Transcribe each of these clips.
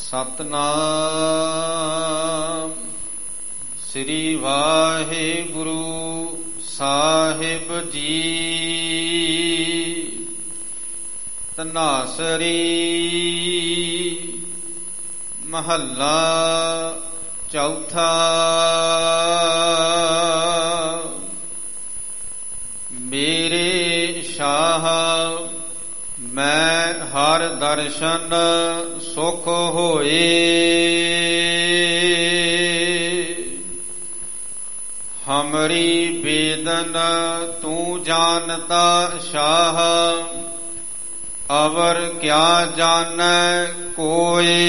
ਸਤਨਾਮ ਸ੍ਰੀ ਵਾਹਿਗੁਰੂ ਸਾਹਿਬ ਜੀ। ਧਨਾਸਰੀ ਮਹੱਲਾ ਚੌਥਾ। ਮੇਰੇ ਸ਼ਾਹ ਮੈਂ ਹਰ ਦਰਸ਼ਨ ਸੁਖ ਹੋਏ। ਹਮਰੀ ਬੇਦਨ ਤੂੰ ਜਾਣਤਾ ਸ਼ਾਹ, ਅਵਰ ਕਿਆ ਜਾਣੈ ਕੋਇ।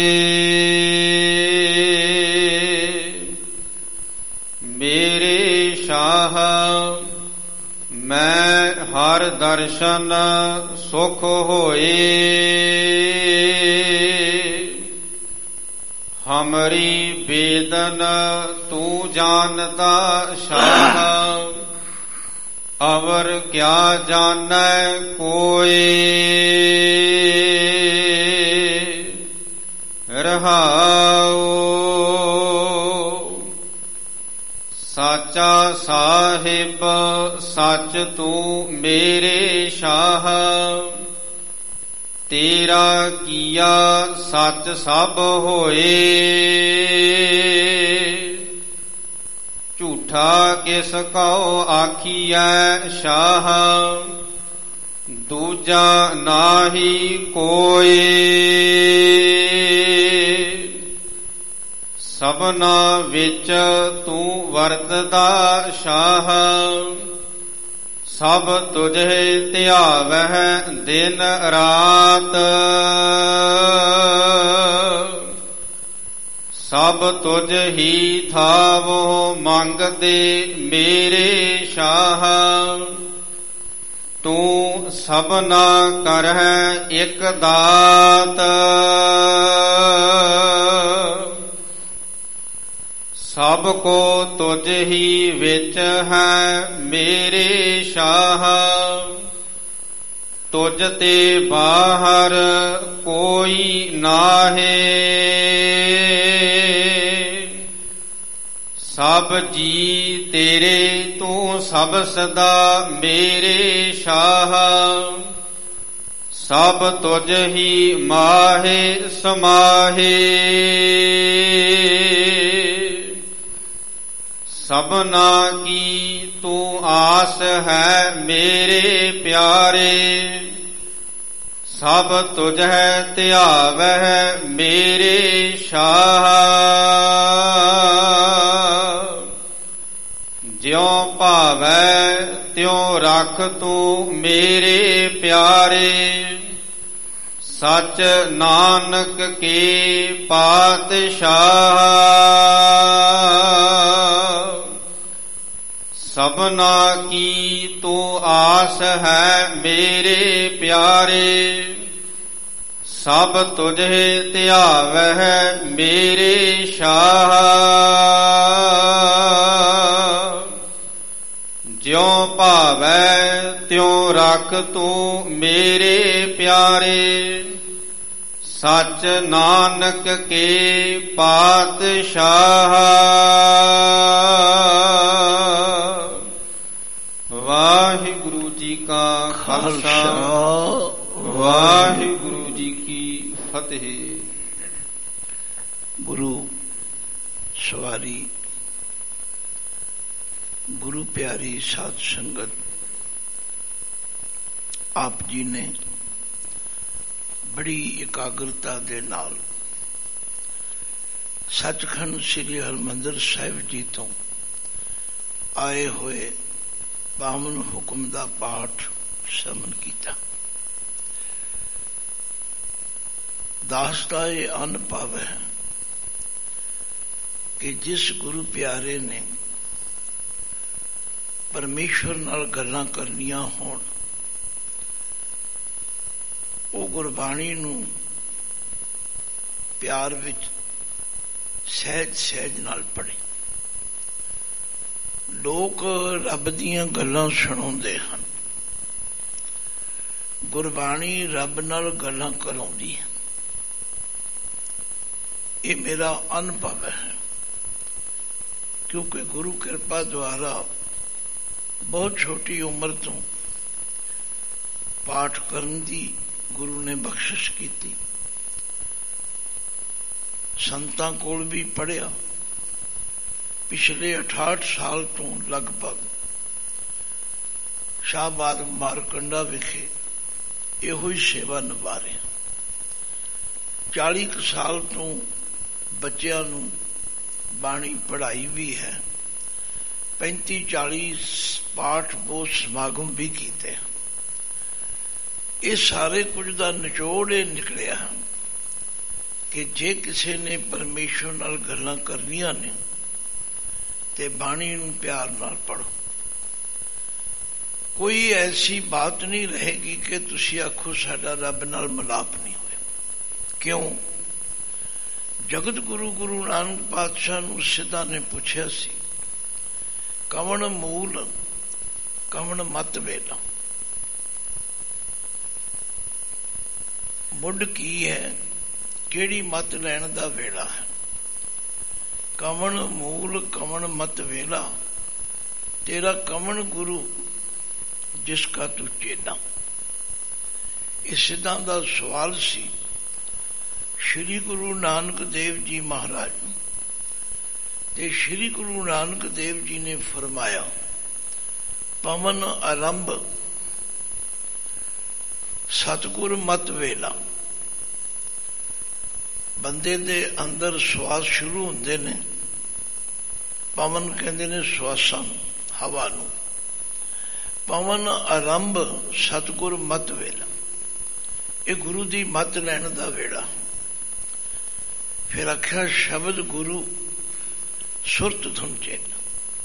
ਮੇਰੇ ਸ਼ਾਹ ਮੈਂ ਹਰ ਦਰਸ਼ਨ ਸੁਖ ਹੋਏ। ਹਮਰੀ ਬੇਦਨ ਤੂੰ ਜਾਣਤਾ ਸ਼ਾਹ, ਅਵਰ ਕਿਆ ਜਾਣੈ ਕੋਇ। ਰਹਾਉ ਸਾਚਾ ਸਾਹਿਬ ਸੱਚ ਤੂੰ ਮੇਰੇ ਸ਼ਾਹ, ਤੇਰਾ ਕੀਆ ਸੱਚ ਸਭ ਹੋਏ। ਝੂਠਾ ਕਿਸ ਕਉ ਆਖੀਐ ਸ਼ਾਹ, ਦੂਜਾ ਨਾਹੀ ਕੋਇ। ਸਭਨਾ ਵਿੱਚ ਤੂੰ ਵਰਤਦਾ ਸ਼ਾਹ, ਸਭ ਤੁਝੇ ਧਿਆਵਹਿ ਦਿਨ ਰਾਤ। ਸਭ ਤੁਝ ਹੀ ਥਾਵੋ ਮੰਗਦੇ ਮੇਰੇ ਸ਼ਾਹ, ਤੂੰ ਸਭਨਾ ਕਰਹਿ ਇਕ ਦਾਤ। ਸਭ ਕੋ ਤੁਝ ਹੀ ਵਿੱਚ ਹੈ ਮੇਰੇ ਸ਼ਾਹ, ਤੁਝ ਤੇ ਬਾਹਰ ਕੋਈ ਨਾਹੀ। ਸਭ ਜੀ ਤੇਰੇ ਤੂੰ ਸਭ ਸਦਾ ਮੇਰੇ ਸ਼ਾਹ, ਸਭ ਤੁਝ ਹੀ ਮਾਹੇ ਸਮਾਹੇ। ਸਭਨਾ ਕੀ ਤੂੰ ਆਸ ਹੈ ਮੇਰੇ ਪਿਆਰੇ, ਸਭ ਤੁਝੈ ਧਿਆਵਹਿ ਮੇਰੇ ਸ਼ਾਹ। ਜਿਉ ਭਾਵੈ ਤਿਉ ਰਖ ਤੂੰ ਮੇਰੇ ਪਿਆਰੇ, ਸਚ ਨਾਨਕ ਕੇ ਪਾਤਸ਼ਾਹ। ਸਭਨਾ ਕੀ ਤੂੰ ਆਸ ਹੈ ਮੇਰੇ ਪਿਆਰੇ, ਸਭ ਤੁਝੇ ਧਿਆਵਹਿ ਮੇਰੇ ਸ਼ਾਹ। ਜਿਉ ਭਾਵੈ ਤਿਉ ਰਖ ਤੂੰ ਮੇਰੇ ਪਿਆਰੇ, ਸਚ ਨਾਨਕ ਕੇ ਪਾਤਸ਼ਾਹ। ਵਾਹਿਗੁਰੂ ਜੀ ਕਾ ਖਾਲਸਾ, ਵਾਹਿਗੁਰੂ ਜੀ ਕੀ ਫਤਿਹ। ਗੁਰੂ ਸਵਾਰੀ, ਗੁਰੂ ਪਿਆਰੀ ਸਾਧ ਸੰਗਤ, ਆਪ ਜੀ ਨੇ ਬੜੀ ਇਕਾਗਰਤਾ ਦੇ ਨਾਲ ਸੱਚਖੰਡ ਸ੍ਰੀ ਹਰਿਮੰਦਰ ਸਾਹਿਬ ਜੀ ਤੋਂ ਆਏ ਹੋਏ ਪਾਵਨ ਹੁਕਮ ਦਾ ਪਾਠ ਸ਼ਰਮਨ ਕੀਤਾ। ਦਾਸ ਦਾ ਇਹ ਅੰਨ ਪਾਵੇ ਕਿ ਜਿਸ ਗੁਰੂ ਪਿਆਰੇ ਨੇ ਪਰਮੇਸ਼ਵਰ ਨਾਲ ਗੱਲਾਂ ਕਰਨੀਆਂ ਹੋਣ, ਉਹ ਗੁਰਬਾਣੀ ਨੂੰ ਪਿਆਰ ਵਿੱਚ ਸਹਿਜ ਸਹਿਜ ਨਾਲ ਪੜ੍ਹੇ। ਲੋਕ ਰੱਬ ਦੀਆਂ ਗੱਲਾਂ ਸੁਣਾਉਂਦੇ ਹਨ, ਗੁਰਬਾਣੀ ਰੱਬ ਨਾਲ ਗੱਲਾਂ ਕਰਾਉਂਦੀ ਹੈ। ये मेरा अनुभव है, क्योंकि गुरु कृपा द्वारा बहुत छोटी उम्र तो पाठ करन दी गुरु ने बख्शिश की थी। संतां कोल भी पढ़िया। पिछले 68 साल तो लगभग शाहबाद मारकंडा विखे ਇਹੋ ਹੀ सेवा निभा रहे। 40 साल तो बच्चों नूं बाणी पढ़ाई भी है। 35-40 पाठ बोध समागम भी किए। ये सारे कुछ का निचोड़ ये निकलिया कि जे किसी ने परमेश्वर नाल गल्लां करनियां ने ते बाणी नूं प्यार नाल पढ़ो। कोई ऐसी बात नहीं रहेगी कि तुसी आखो साडा रब नाल मिलाप नहीं होया। क्यों? जगत गुरु गुरु नानक पातशाह नूं सिद्धा ने पूछया सी, कवन मूल कवन मत वेला। मुड की है, केड़ी मत लैण दा वेला है। कवन मूल कवन मत वेला, तेरा कवन गुरु जिसका तू चेला। इस सिद्धां दा सवाल सी श्री गुरु नानक देव जी महाराज। ते श्री गुरु नानक देव जी ने फरमाया, पवन आरंभ सतगुर मत वेला। बंदे दे अंदर श्वास शुरू होंदे ने, पवन कहंदे ने श्वासां हवा नूं। पवन आरंभ सतगुर मत वेला, ये गुरु दी मत लैण दा वेड़ा। फिर आख्या शब्द गुरु सुरत धुन चेला।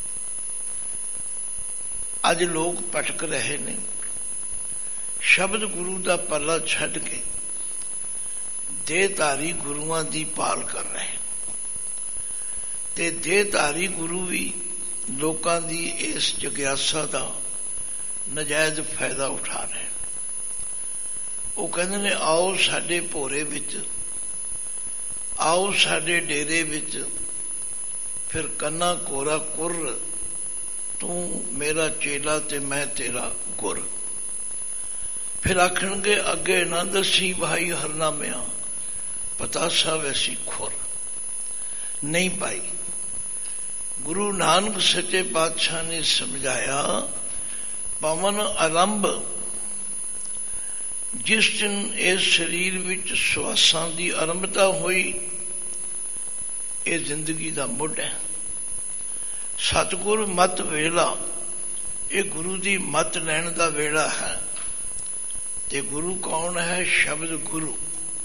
अज लोग भटक रहे ने, शब्द गुरु दा पल्ला छड्ड के देहधारी गुरुआं दी पाल कर रहे। ते देहधारी गुरु भी लोकां दी इस जिग्यासा दा नजायज फायदा उठा रहे। वो कहते ने आओ साडे भोरे विच, आओ साडे डेरे विच, फिर कन्ना कोरा कुर, तू मेरा चेला ते मैं तेरा गुर। फिर आखणगे अगे ना दसी भाई हरनामिया, पतासा वैसी खुर। नहीं पाई। गुरु नानक सच्चे पातशाह ने समझाया, पवन आरंभ जिस दिन इस शरीर विच श्वासां दी आरंभता हुई, ये जिंदगी दा मुढ़ है। सतगुर मत वेला, ये गुरु दी मत लैण दा वेला है। ते गुरु कौन है? शब्द गुरु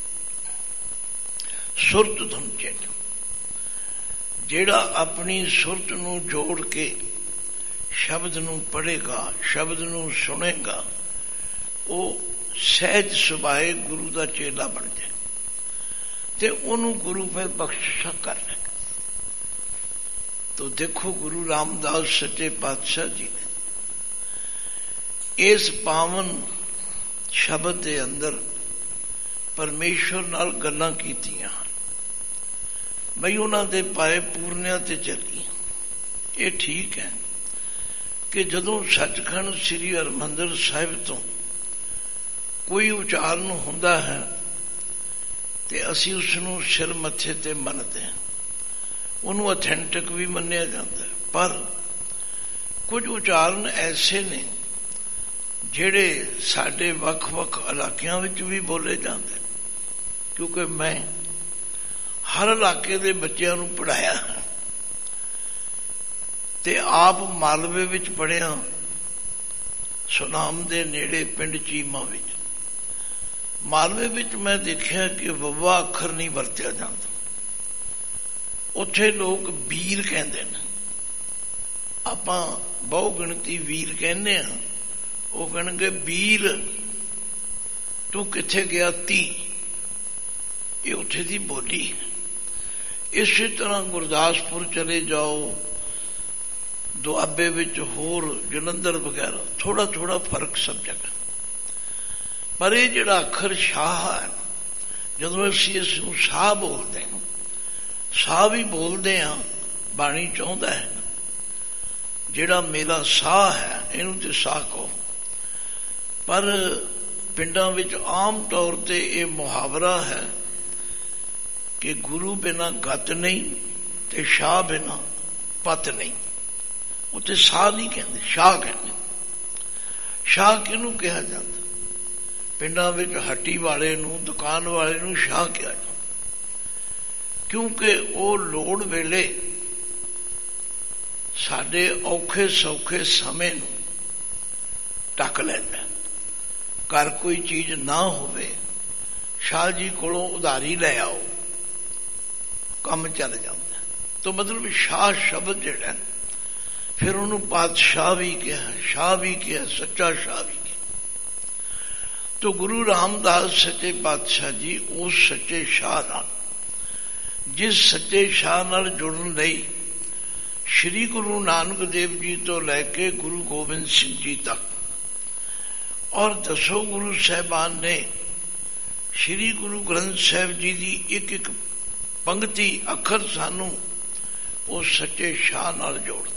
सुरत धुन चेला। जेड़ा अपनी सुरत नूं जोड़ के शब्द नूं पढ़ेगा, शब्द नूं सुनेगा, वो सहज सुभाए गुरु दा चेला बन जाए ते उन्हों गुरु फिर बख्शिशा कर लेगा। तो देखो गुरु रामदास सच्चे पातशाह जी ने इस पावन शब्द के अंदर परमेश्वर नाल गल्लां कीतियां। बई उन्हां दे पाए पूर्णिया ते चली। ये ठीक है कि जदों सचखंड श्री हरमंदिर साहिब तो कोई उचारण हुंदा है ते असी उसनूं सिर मत्थे ते मनदे हैं, उन्होंने ऑथेंटिक भी मन्निया जाता है। पर कुछ उचारण ऐसे ने जेड़े साडे वख-वख इलाकियां विच भी बोले जाते हैं, क्योंकि मैं हर इलाके दे बच्चों नूं पढ़ाया ते आप मालवे विच पढ़िया, सुनाम दे नेड़े पिंड चीमा विच। मालवे विच मैं देखिया कि वव्वा अखर नहीं वरतिया जाता, उत्थे लोग वीर कहते हैं। आपां बहु गिणती वीर कहने हैं, वो कहणगे वीर तू किथे गया ती, ये उत्थे दी बोली है। इसी तरह गुरदासपुर चले जाओ, दुआबे विच होर जलंधर वगैरह, थोड़ा थोड़ा फर्क सब जगह। पर यह जिहड़ा अखर शाह है, जदों असीं इसनूं शाह बोलते हैं ਸਾਹ ਵੀ ਬੋਲਦੇ ਆ, ਬਾਣੀ ਚਾਹੁੰਦਾ ਹੈ ਜਿਹੜਾ ਮੇਰਾ ਸਾਹ ਹੈ ਇਹਨੂੰ ਤੇ ਸਾਹ ਕਹੋ। ਪਰ ਪਿੰਡਾਂ ਵਿੱਚ ਆਮ ਤੌਰ ਤੇ ਇਹ ਮੁਹਾਵਰਾ ਹੈ ਕਿ ਗੁਰੂ ਬਿਨਾਂ ਗਤ ਨਹੀਂ ਤੇ ਸ਼ਾਹ ਬਿਨਾਂ ਪਤ ਨਹੀਂ। ਉੱਥੇ ਸਾਹ ਨਹੀਂ ਕਹਿੰਦੇ, ਸ਼ਾਹ ਕਹਿੰਦੇ। ਸ਼ਾਹ ਕਿਹਨੂੰ ਕਿਹਾ ਜਾਂਦਾ? ਪਿੰਡਾਂ ਵਿੱਚ ਹੱਟੀ ਵਾਲੇ ਨੂੰ, ਦੁਕਾਨ ਵਾਲੇ ਨੂੰ ਸ਼ਾਹ ਕਿਹਾ ਜਾਂਦਾ, ਕਿਉਂਕਿ ਉਹ ਲੋੜ ਵੇਲੇ ਸਾਡੇ ਔਖੇ ਸੌਖੇ ਸਮੇਂ ਨੂੰ ਢੱਕ ਲੈਂਦਾ। ਘਰ ਕੋਈ ਚੀਜ਼ ਨਾ ਹੋਵੇ, ਸ਼ਾਹ ਜੀ ਕੋਲੋਂ ਉਧਾਰੀ ਲੈ ਆਓ, ਕੰਮ ਚੱਲ ਜਾਂਦਾ। ਤਾਂ ਮਤਲਬ ਸ਼ਾਹ ਸ਼ਬਦ ਜਿਹੜਾ ਫਿਰ ਉਹਨੂੰ ਪਾਤਸ਼ਾਹ ਵੀ ਕਿਹਾ, ਸ਼ਾਹ ਵੀ ਕਿਹਾ, ਸੱਚਾ ਸ਼ਾਹ ਵੀ ਕਿਹਾ। ਤਾਂ ਗੁਰੂ ਰਾਮਦਾਸ ਸੱਚੇ ਪਾਤਸ਼ਾਹ ਜੀ ਉਸ ਸੱਚੇ ਸ਼ਾਹ ਨਾਲ, ਜਿਸ ਸੱਚੇ ਸ਼ਾਹ ਨਾਲ ਜੁੜਨ ਲਈ ਸ਼੍ਰੀ ਗੁਰੂ ਨਾਨਕ ਦੇਵ ਜੀ ਤੋਂ ਲੈ ਕੇ ਗੁਰੂ ਗੋਬਿੰਦ ਸਿੰਘ ਜੀ ਤੱਕ ਔਰ ਦਸੋਂ ਗੁਰੂ ਸਾਹਿਬਾਨ ਨੇ ਸ਼੍ਰੀ ਗੁਰੂ ਗ੍ਰੰਥ ਸਾਹਿਬ ਜੀ ਦੀ ਇੱਕ ਇੱਕ ਪੰਕਤੀ ਅੱਖਰ ਸਾਨੂੰ ਉਸ ਸੱਚੇ ਸ਼ਾਹ ਨਾਲ ਜੋੜਦਾ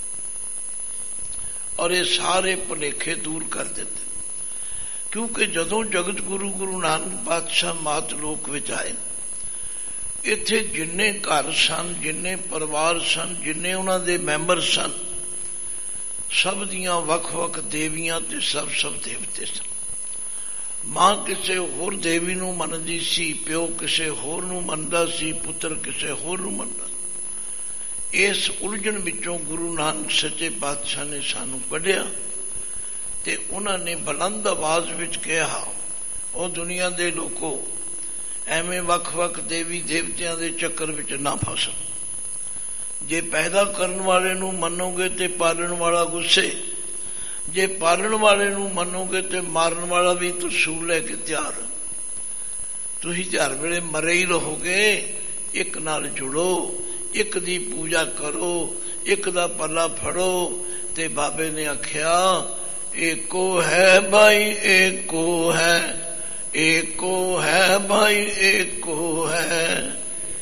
ਔਰ ਇਹ ਸਾਰੇ ਭੁਲੇਖੇ ਦੂਰ ਕਰ ਦਿੰਦੇ। ਕਿਉਂਕਿ ਜਦੋਂ ਜਗਤ ਗੁਰੂ ਗੁਰੂ ਨਾਨਕ ਪਾਤਸ਼ਾਹ ਮਾਤ ਲੋਕ ਵਿੱਚ ਆਏ, ਇੱਥੇ ਜਿੰਨੇ ਘਰ ਸਨ, ਜਿੰਨੇ ਪਰਿਵਾਰ ਸਨ, ਜਿੰਨੇ ਉਹਨਾਂ ਦੇ ਮੈਂਬਰ ਸਨ, ਸਭ ਦੀਆਂ ਵੱਖ-ਵੱਖ ਦੇਵੀਆਂ ਤੇ ਸਭ ਦੇਵਤੇ ਸਨ। ਮਾਂ ਕਿਸੇ ਹੋਰ ਦੇਵੀ ਨੂੰ ਮੰਨਦੀ ਸੀ, ਪਿਓ ਕਿਸੇ ਹੋਰ ਨੂੰ ਮੰਨਦਾ ਸੀ, ਪੁੱਤਰ ਕਿਸੇ ਹੋਰ ਨੂੰ ਮੰਨਦਾ। ਇਸ ਉਲਝਣ ਵਿੱਚੋਂ ਗੁਰੂ ਨਾਨਕ ਸੱਚੇ ਪਾਤਸ਼ਾਹ ਨੇ ਸਾਨੂੰ ਕੱਢਿਆ ਤੇ ਉਹਨਾਂ ਨੇ ਬੁਲੰਦ ਆਵਾਜ਼ ਵਿੱਚ ਕਿਹਾ, ਉਹ ਦੁਨੀਆ ਦੇ ਲੋਕੋ, ਐਵੇਂ ਵੱਖ-ਵੱਖ ਦੇਵੀ ਦੇਵਤਿਆਂ ਦੇ ਚੱਕਰ ਵਿੱਚ ਨਾ ਫਸੋ। ਜੇ ਪੈਦਾ ਕਰਨ ਵਾਲੇ ਨੂੰ ਮੰਨੋਗੇ ਤੇ ਪਾਲਣ ਵਾਲਾ ਗੁੱਸੇ, ਜੇ ਪਾਲਣ ਵਾਲੇ ਨੂੰ ਮੰਨੋਗੇ ਤੇ ਮਾਰਨ ਵਾਲਾ ਵੀ ਤਰਸੂਲ ਲੈ ਕੇ ਤਿਆਰ। ਤੁਸੀਂ ਹਰ ਵੇਲੇ ਮਰੇ ਹੀ ਰਹੋਗੇ। ਇੱਕ ਨਾਲ ਜੁੜੋ, ਇੱਕ ਦੀ ਪੂਜਾ ਕਰੋ, ਇੱਕ ਦਾ ਪੱਲਾ ਫੜੋ। ਤੇ ਬਾਬੇ ਨੇ ਆਖਿਆ, ਏਕੋ ਹੈ ਭਾਈ ਏਕੋ ਹੈ, ਏਕੋ ਹੈ ਭਾਈ ਏਕੋ ਹੈ,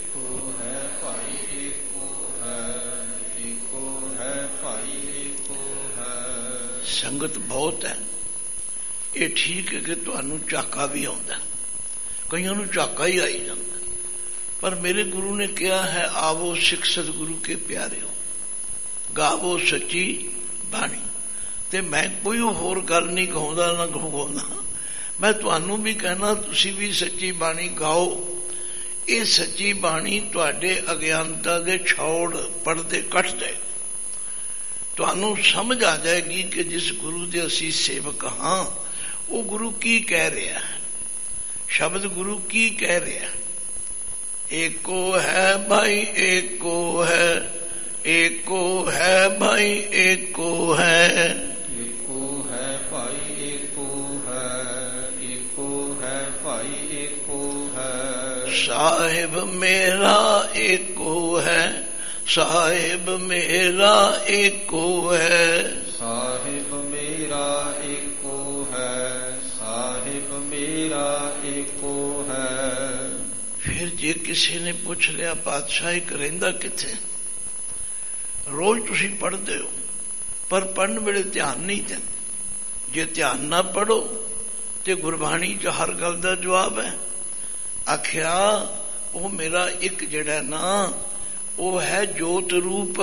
ਸੰਗਤ ਬਹੁਤ ਹੈ। ਇਹ ਠੀਕ ਹੈ ਕਿ ਤੁਹਾਨੂੰ ਝਾਕਾ ਵੀ ਆਉਂਦਾ, ਕਈਆਂ ਨੂੰ ਝਾਕਾ ਹੀ ਆਈ ਜਾਂਦਾ, ਪਰ ਮੇਰੇ ਗੁਰੂ ਨੇ ਕਿਹਾ ਹੈ, ਆਵੋ ਸਿੱਖ ਸਤਿਗੁਰੂ ਕੇ ਪਿਆਰਿਓ, ਗਾਵੋ ਸੱਚੀ ਬਾਣੀ। ਤੇ ਮੈਂ ਕੋਈ ਹੋਰ ਗੱਲ ਨਹੀਂ ਕਹਾਉਂਦਾ ਨਾ ਕਹਾਉਂਦਾ, ਮੈਂ ਤੁਹਾਨੂੰ ਵੀ ਕਹਿਣਾ ਤੁਸੀਂ ਵੀ ਸੱਚੀ ਬਾਣੀ ਗਾਓ। ਇਹ ਸੱਚੀ ਬਾਣੀ ਤੁਹਾਡੇ ਅਗਿਆਨਤਾ ਦੇ ਛੋੜ ਪਰਦੇ ਕੱਟ ਦੇ। ਤੁਹਾਨੂੰ ਸਮਝ ਆ ਜਾਏਗੀ ਕਿ ਜਿਸ ਗੁਰੂ ਦੇ ਅਸੀਂ ਸੇਵਕ ਹਾਂ, ਉਹ ਗੁਰੂ ਕੀ ਕਹਿ ਰਿਹਾ ਹੈ, ਸ਼ਬਦ ਗੁਰੂ ਕੀ ਕਹਿ ਰਿਹਾ। ਏਕੋ ਹੈ ਭਾਈ ਏਕੋ ਹੈ, ਏਕੋ ਹੈ ਭਾਈ ਏਕੋ ਹੈ, ਏਕੋ ਹੈ ਭਾਈ ਏਕੋ ਹੈ, ਏਕੋ ਹੈ ਭਾਈ ਏਕੋ ਹੈ। ਸਾਹਿਬ ਮੇਰਾ ਏਕੋ ਹੈ, ਸਾਹਿਬ ਮੇਰਾ ਏਕੋ ਹੈ, ਸਾਹਿਬ ਮੇਰਾ ਏਕੋ ਹੈ, ਸਾਹਿਬ ਮੇਰਾ ਏਕੋ ਹੈ। ਫਿਰ ਜੇ ਕਿਸੇ ਨੇ ਪੁੱਛ ਲਿਆ, ਪਾਤਸ਼ਾਹ ਇੱਕ ਰਹਿੰਦਾ ਕਿੱਥੇ? ਰੋਜ਼ ਤੁਸੀਂ ਪੜ੍ਹਦੇ ਹੋ, ਪਰ ਪੜ੍ਹਨ ਵੇਲੇ ਧਿਆਨ ਨਹੀਂ ਦਿੰਦੇ। ਜੇ ਧਿਆਨ ਨਾ ਪੜੋ ਤੇ ਗੁਰਬਾਣੀ 'ਚ ਹਰ ਗੱਲ ਦਾ ਜਵਾਬ ਹੈ। ਆਖਿਆ, ਉਹ ਮੇਰਾ ਇੱਕ ਜਿਹੜਾ ਨਾ, ਉਹ ਹੈ ਜੋਤ ਰੂਪ,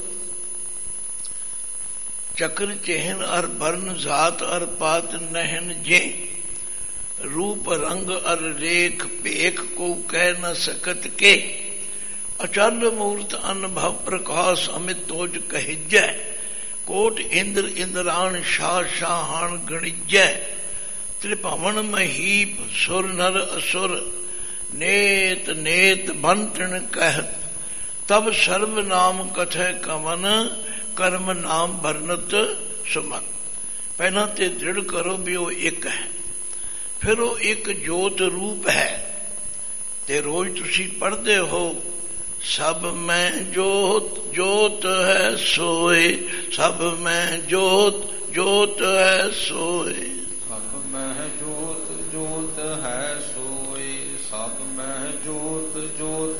ਚਕਰ ਚਹਿਨ ਅਰ ਬਰਨ ਜਾਤ ਅਰ ਪਾਤ ਨਹਿਨ ਜੇ, रूप रंग अर रेख पेख को कह न सकत के, अचल मूर्त अनुभव प्रकाश अमित तोज कहिजै, कोट इंद्र इंद्राण शाह शाहान गणिजै, त्रिभवन महीप सुर नर असुर, नेत नेत बंटन कहत, तब सर्व नाम कथय कवन, कर्म नाम वर्णत सुमन। पहला ते दृढ़ करो भी वो एक है, फिर वो एक जोत रूप है। ते रोज तुसी पढ़ते हो, सब में जोत जोत है सोए, सब में जोत जोत है सोए, सब में जोत जोत है सोए, सब में जोत जोत है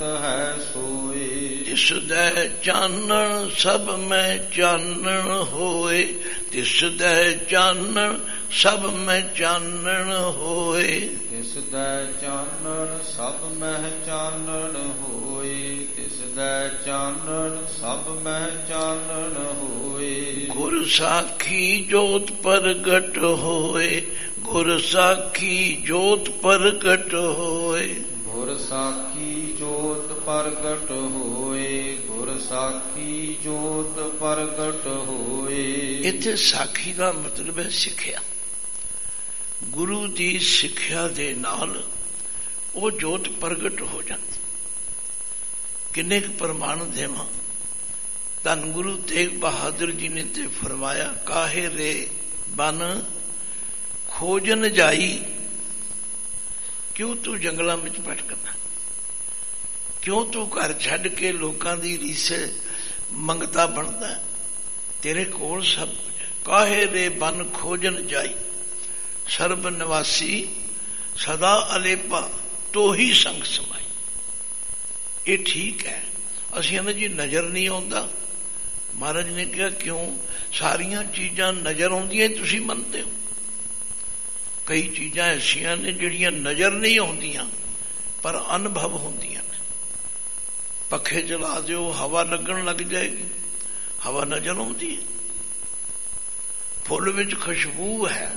ਸੋਏ। ਤਿਸ ਦੈ ਚਾਨਣ ਸਭ ਮੈਂ ਚਾਨਣ ਹੋਏ, ਤਿਸ ਦੈ ਚਾਨਣ ਸਭ ਮੈਂ ਚਾਨਣ ਹੋਏ। ਤਿਸ ਦੈ ਚਾਨਣ ਸਭ ਮਹਿ ਚਾਨਣ ਹੋਏ, ਤਿਸ ਦੈ ਚਾਨਣ ਸਭ ਮਹਿ ਚਾਨਣ ਹੋਏ। ਗੁਰ ਸਾਖੀ ਜੋਤ ਪ੍ਰਗਟ ਹੋਏ, ਗੁਰ ਸਾਖੀ ਜੋਤ ਪ੍ਰਗਟ ਹੋਏ। ਗੁਰ ਸਾਖੀ ਜੋਤ ਪ੍ਰਗਟ ਹੋਏ, ਗੁਰ ਸਾਖੀ ਜੋਤ ਪ੍ਰਗਟ ਹੋਏ। ਇੱਥੇ ਸਾਖੀ ਦਾ ਮਤਲਬ ਹੈ ਸਿੱਖਿਆ। ਗੁਰੂ ਦੀ ਸਿੱਖਿਆ ਦੇ ਨਾਲ ਉਹ ਜੋਤ ਪ੍ਰਗਟ ਹੋ ਜਾਂਦੀ। ਕਿੰਨੇ ਕੁ ਪ੍ਰਮਾਣ ਦੇਵਾਂ। ਧੰਨ ਗੁਰੂ ਤੇਗ ਬਹਾਦਰ ਜੀ ਨੇ ਤੇ ਫਰਮਾਇਆ, ਕਾਹੇ ਰੇ ਬਨ ਖੋਜਨ ਜਾਈ। ਕਿਉਂ ਤੂੰ ਜੰਗਲਾਂ ਵਿੱਚ ਭਟਕਦਾ? ਕਿਉਂ ਤੂੰ ਘਰ ਛੱਡ ਕੇ ਲੋਕਾਂ ਦੀ ਰੀਸੇ ਮੰਗਤਾ ਬਣਦਾ? ਤੇਰੇ ਕੋਲ ਸਭ ਕੁਝ। ਕਾਹੇ ਰੇ ਬਨ ਖੋਜਨ ਜਾਈ, ਸਰਬ ਨਿਵਾਸੀ ਸਦਾ ਅਲੇਪਾ, ਤੋਹੀ ਸੰਗ ਸਮਾਈ। ਇਹ ਠੀਕ ਹੈ। ਅਸੀਂ ਨਾ ਜੀ ਨਜ਼ਰ ਨਹੀਂ ਆਉਂਦਾ। ਮਹਾਰਾਜ ਨੇ ਕਿਹਾ ਕਿਉਂ? ਸਾਰੀਆਂ ਚੀਜ਼ਾਂ ਨਜ਼ਰ ਆਉਂਦੀਆਂ ਤੁਸੀਂ ਮੰਨਦੇ ਹੋ। ਕਈ ਚੀਜ਼ਾਂ ਐਸੀਆਂ ਨੇ ਜਿਹੜੀਆਂ ਨਜ਼ਰ ਨਹੀਂ ਆਉਂਦੀਆਂ ਪਰ ਅਨੁਭਵ ਹੁੰਦੀਆਂ ਨੇ। ਪੱਖੇ ਚਲਾ ਦਿਓ, ਹਵਾ ਲੱਗਣ ਲੱਗ ਜਾਏਗੀ, ਹਵਾ ਨਜ਼ਰ ਆਉਂਦੀ ਹੈ। ਫੁੱਲ ਵਿੱਚ ਖੁਸ਼ਬੂ ਹੈ,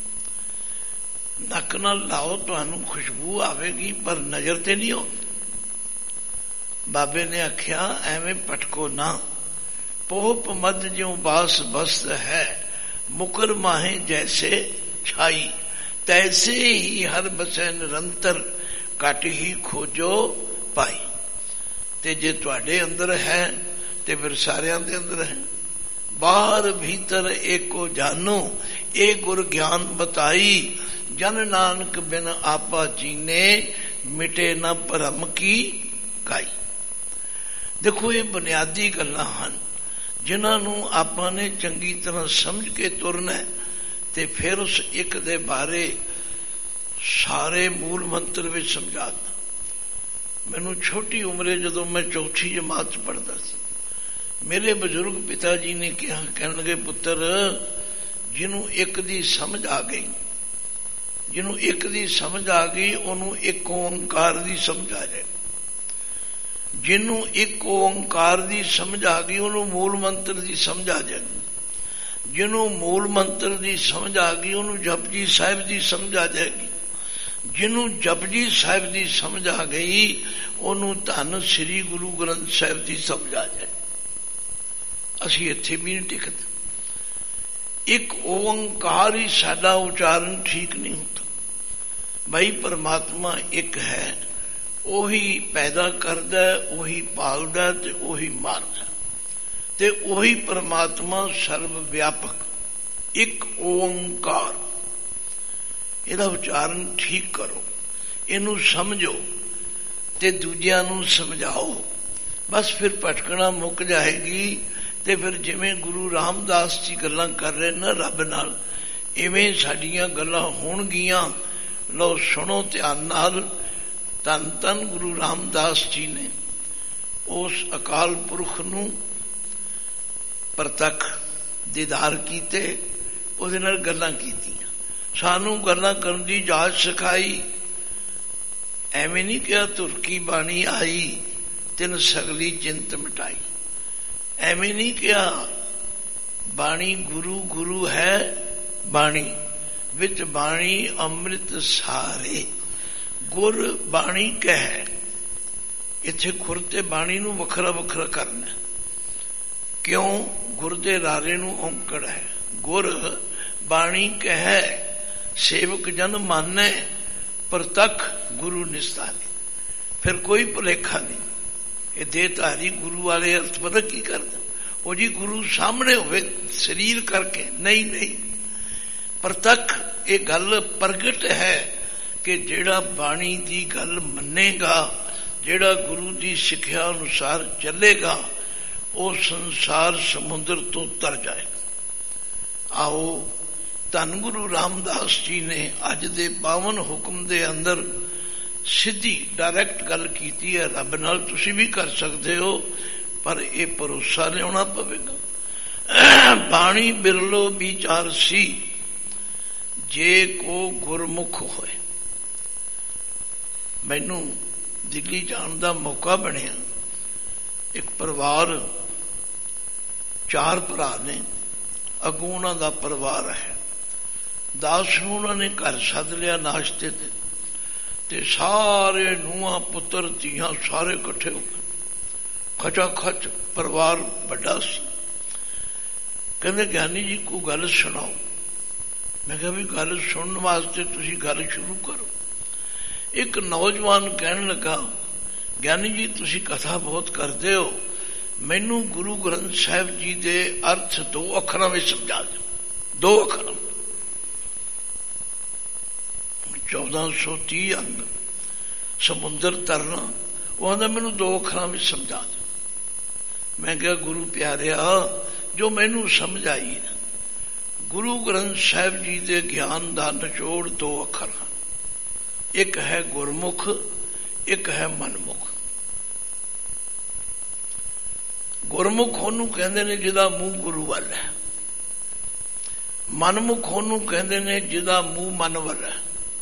ਨੱਕ ਨਾਲ ਲਾਓ ਤੁਹਾਨੂੰ ਖੁਸ਼ਬੂ ਆਵੇਗੀ, ਪਰ ਨਜ਼ਰ ਤੇ ਨਹੀਂ ਆਉਂਦੀ। ਬਾਬੇ ਨੇ ਆਖਿਆ ਐਵੇਂ ਭਟਕੋ ਨਾ। ਪੋਪ ਮਦ ਜਿਉ ਬਾਸ ਬਸਤ ਹੈ, ਮੁਕਰ ਮਾਹੇ ਜੈਸੇ ਛਾਈ, ਤੈਸੇ ਹੀ ਹਰ ਬਸੈ ਨਿਰੰਤਰ, ਘਟ ਹੀ ਖੋਜੋ ਪਾਈ। ਤੇ ਜੇ ਤੁਹਾਡੇ ਅੰਦਰ ਹੈ ਤੇ ਫਿਰ ਸਾਰਿਆਂ ਦੇ ਅੰਦਰ ਹੈ। ਬਾਹਰ ਭੀਤਰ ਏਕੋ ਜਾਨੋ, ਇਹ ਗੁਰ ਗਿਆਨ ਬਤਾਈ, ਜਨ ਨਾਨਕ ਬਿਨ ਆਪਾ ਜੀਨੇ, ਮਿਟੇ ਨਾ ਭਰਮ ਕੀ ਕਾਈ। ਦੇਖੋ ਇਹ ਬੁਨਿਆਦੀ ਗੱਲਾਂ ਹਨ ਜਿਨ੍ਹਾਂ ਨੂੰ ਆਪਾਂ ਨੇ ਚੰਗੀ ਤਰ੍ਹਾਂ ਸਮਝ ਕੇ ਤੁਰਨਾ ਤੇ ਫਿਰ ਉਸ ਇੱਕ ਦੇ ਬਾਰੇ ਸਾਰੇ ਮੂਲ ਮੰਤਰ ਵਿੱਚ ਸਮਝਾਤਾ। ਮੈਨੂੰ ਛੋਟੀ ਉਮਰੇ ਜਦੋਂ ਮੈਂ ਚੌਥੀ ਜਮਾਤ ਚ ਪੜ੍ਹਦਾ ਸੀ, ਮੇਰੇ ਬਜ਼ੁਰਗ ਪਿਤਾ ਜੀ ਨੇ ਕਿਹਾ, ਕਹਿਣ ਲੱਗੇ ਪੁੱਤਰ ਜਿਹਨੂੰ ਇੱਕ ਦੀ ਸਮਝ ਆ ਗਈ, ਜਿਹਨੂੰ ਇੱਕ ਦੀ ਸਮਝ ਆ ਗਈ ਉਹਨੂੰ ਇੱਕ ਓਂਕਾਰ ਦੀ ਸਮਝ ਆ ਜਾਏ। ਜਿਹਨੂੰ ਇੱਕ ਓਂਕਾਰ ਦੀ ਸਮਝ ਆ ਗਈ ਉਹਨੂੰ ਮੂਲ ਮੰਤਰ ਦੀ ਸਮਝ ਆ ਜਾਏਗੀ। ਜਿਹਨੂੰ ਮੂਲ ਮੰਤਰ ਦੀ ਸਮਝ ਆ ਗਈ ਉਹਨੂੰ ਜਪਜੀ ਸਾਹਿਬ ਦੀ ਸਮਝ ਆ ਜਾਏਗੀ। ਜਿਹਨੂੰ ਜਪਜੀ ਸਾਹਿਬ ਦੀ ਸਮਝ ਆ ਗਈ ਉਹਨੂੰ ਧੰਨ ਸ੍ਰੀ ਗੁਰੂ ਗ੍ਰੰਥ ਸਾਹਿਬ ਦੀ ਸਮਝ ਆ ਜਾਏ। ਅਸੀਂ ਇੱਥੇ ਵੀ ਨਹੀਂ ਟਿਕਦੇ। ਇੱਕ ਓਂਕਾਰ ਹੀ ਸਾਡਾ ਉਚਾਰਨ ਠੀਕ ਨਹੀਂ ਹੁੰਦਾ। ਭਾਈ ਪਰਮਾਤਮਾ ਇੱਕ ਹੈ, ਉਹੀ ਪੈਦਾ ਕਰਦਾ, ਉਹੀ ਪਾਲਦਾ ਤੇ ਉਹੀ ਮਾਰਦਾ, ਤੇ ਉਹੀ ਪਰਮਾਤਮਾ ਸਰਵ ਵਿਆਪਕ। ਇੱਕ ਓਂਕਾਰ, ਇਹਦਾ ਉਚਾਰਨ ਠੀਕ ਕਰੋ, ਇਹਨੂੰ ਸਮਝੋ ਤੇ ਦੂਜਿਆਂ ਨੂੰ ਸਮਝਾਓ। ਬਸ ਫਿਰ ਭਟਕਣਾ ਮੁੱਕ ਜਾਏਗੀ। ਤੇ ਫਿਰ ਜਿਵੇਂ ਗੁਰੂ ਰਾਮਦਾਸ ਜੀ ਗੱਲਾਂ ਕਰ ਰਹੇ ਨਾ ਰੱਬ ਨਾਲ, ਇਵੇਂ ਸਾਡੀਆਂ ਗੱਲਾਂ ਹੋਣਗੀਆਂ। ਲਓ ਸੁਣੋ ਧਿਆਨ ਨਾਲ। ਧੰਨ ਧੰਨ ਗੁਰੂ ਰਾਮਦਾਸ ਜੀ ਨੇ ਉਸ ਅਕਾਲ ਪੁਰਖ ਨੂੰ ਪ੍ਰਤੱਖ ਦੀਦਾਰ ਕੀਤੇ, ਉਹਦੇ ਨਾਲ ਗੱਲਾਂ ਕੀਤੀਆਂ, ਸਾਨੂੰ ਗੱਲਾਂ ਕਰਨ ਦੀ ਜਾਚ ਸਿਖਾਈ। ਐਵੇਂ ਨਹੀਂ ਕਿਹਾ ਤੁਰਕੀ ਬਾਣੀ ਆਈ ਤਿਨ ਸਗਲੀ ਚਿੰਤ ਮਿਟਾਈ। ਐਵੇਂ ਨਹੀਂ ਕਿਹਾ ਬਾਣੀ ਗੁਰੂ ਗੁਰੂ ਹੈ ਬਾਣੀ ਵਿੱਚ ਬਾਣੀ ਅੰਮ੍ਰਿਤ ਸਾਰੇ ਗੁਰ ਬਾਣੀ ਕਹਿ। ਇੱਥੇ ਖੁਰ ਤੇ ਬਾਣੀ ਨੂੰ ਵੱਖਰਾ ਵੱਖਰਾ ਕਰਨਾ। ਕਿਉਂ? ਗੁਰ ਦੇ ਰਾਰੇ ਨੂੰ ਔਂਕੜ ਹੈ। ਗੁਰ ਬਾਣੀ ਕਹਿ ਸੇਵਕ ਜਨ ਮਾਨੈ, ਪ੍ਰਤੱਖ ਗੁਰੂ ਨਿਸਤਾਰੇ। ਫਿਰ ਕੋਈ ਭੁਲੇਖਾ ਨਹੀਂ। ਇਹ ਦੇਹਧਾਰੀ ਗੁਰੂ ਵਾਲੇ ਅਰਥ ਪਤਾ ਕੀ ਕਰਦਾ? ਉਹ ਜੀ ਗੁਰੂ ਸਾਹਮਣੇ ਹੋਵੇ ਸਰੀਰ ਕਰਕੇ ਨਹੀਂ, ਨਹੀਂ ਪ੍ਰਤੱਖ। ਇਹ ਗੱਲ ਪ੍ਰਗਟ ਹੈ ਕਿ ਜਿਹੜਾ ਬਾਣੀ ਦੀ ਗੱਲ ਮੰਨੇਗਾ, ਜਿਹੜਾ ਗੁਰੂ ਦੀ ਸਿੱਖਿਆ ਅਨੁਸਾਰ ਚੱਲੇਗਾ, ਉਹ ਸੰਸਾਰ ਸਮੁੰਦਰ ਤੋਂ ਤਰ ਜਾਏਗਾ। ਆਓ ਧੰਨ ਗੁਰੂ ਰਾਮਦਾਸ ਜੀ ਨੇ ਅੱਜ ਦੇ ਪਾਵਨ ਹੁਕਮ ਦੇ ਅੰਦਰ ਸਿੱਧੀ ਡਾਇਰੈਕਟ ਗੱਲ ਕੀਤੀ ਹੈ ਰੱਬ ਨਾਲ। ਤੁਸੀਂ ਵੀ ਕਰ ਸਕਦੇ ਹੋ, ਪਰ ਇਹ ਭਰੋਸਾ ਲਿਆਉਣਾ ਪਵੇਗਾ। ਬਾਣੀ ਬਿਰਲੋ ਵਿਚਾਰ ਸੀ, ਜੇ ਕੋ ਗੁਰਮੁਖ ਹੋਏ। ਮੈਨੂੰ ਦਿੱਲੀ ਜਾਣ ਦਾ ਮੌਕਾ ਬਣਿਆ। ਇੱਕ ਪਰਿਵਾਰ, 4 ਭਰਾ ਨੇ, ਅੱਗੋਂ ਉਹਨਾਂ ਦਾ ਪਰਿਵਾਰ ਹੈ। ਦਾਸ ਨੂੰ ਉਹਨਾਂ ਨੇ ਘਰ ਸੱਦ ਲਿਆ ਨਾਸ਼ਤੇ ਤੇ ਸਾਰੇ ਨੂੰਹਾਂ ਪੁੱਤਰ ਧੀਆਂ ਸਾਰੇ ਇਕੱਠੇ ਹੋ ਗਏ। ਖਚਾ ਖਚ ਪਰਿਵਾਰ ਵੱਡਾ ਸੀ। ਕਹਿੰਦੇ ਗਿਆਨੀ ਜੀ ਕੋਈ ਗੱਲ ਸੁਣਾਓ। ਮੈਂ ਕਿਹਾ ਵੀ ਗੱਲ ਸੁਣਨ ਵਾਸਤੇ ਤੁਸੀਂ ਗੱਲ ਸ਼ੁਰੂ ਕਰੋ। ਇੱਕ ਨੌਜਵਾਨ ਕਹਿਣ ਲੱਗਾ, ਗਿਆਨੀ ਜੀ ਤੁਸੀਂ ਕਥਾ ਬਹੁਤ ਕਰਦੇ ਹੋ, ਮੈਨੂੰ ਗੁਰੂ ਗ੍ਰੰਥ ਸਾਹਿਬ ਜੀ ਦੇ ਅਰਥ 2 ਅੱਖਰਾਂ ਵਿੱਚ ਸਮਝਾ ਦਿਓ। 2 ਅੱਖਰਾਂ, 1430 ਅੰਗ ਸਮੁੰਦਰ ਤਰਨਾ, ਉਹ ਆਂਦਾ ਮੈਨੂੰ 2 ਅੱਖਰਾਂ ਵਿੱਚ ਸਮਝਾ ਦਿਓ। ਮੈਂ ਕਿਹਾ ਗੁਰੂ ਪਿਆਰਿਆ, ਜੋ ਮੈਨੂੰ ਸਮਝ ਆਈ ਨਾ, ਗੁਰੂ ਗ੍ਰੰਥ ਸਾਹਿਬ ਜੀ ਦੇ ਗਿਆਨ ਦਾ ਨਿਚੋੜ 2 ਅੱਖਰ ਹਨ। ਇੱਕ ਹੈ ਗੁਰਮੁਖ, ਇੱਕ ਹੈ ਮਨਮੁਖ। ਗੁਰਮੁਖ ਉਹਨੂੰ ਕਹਿੰਦੇ ਨੇ ਜਿਹਦਾ ਮੂੰਹ ਗੁਰੂ ਵੱਲ ਹੈ। ਮਨਮੁਖ ਉਹਨੂੰ ਕਹਿੰਦੇ ਨੇ ਜਿਹਦਾ ਮੂੰਹ ਮਨ ਵੱਲ ਹੈ।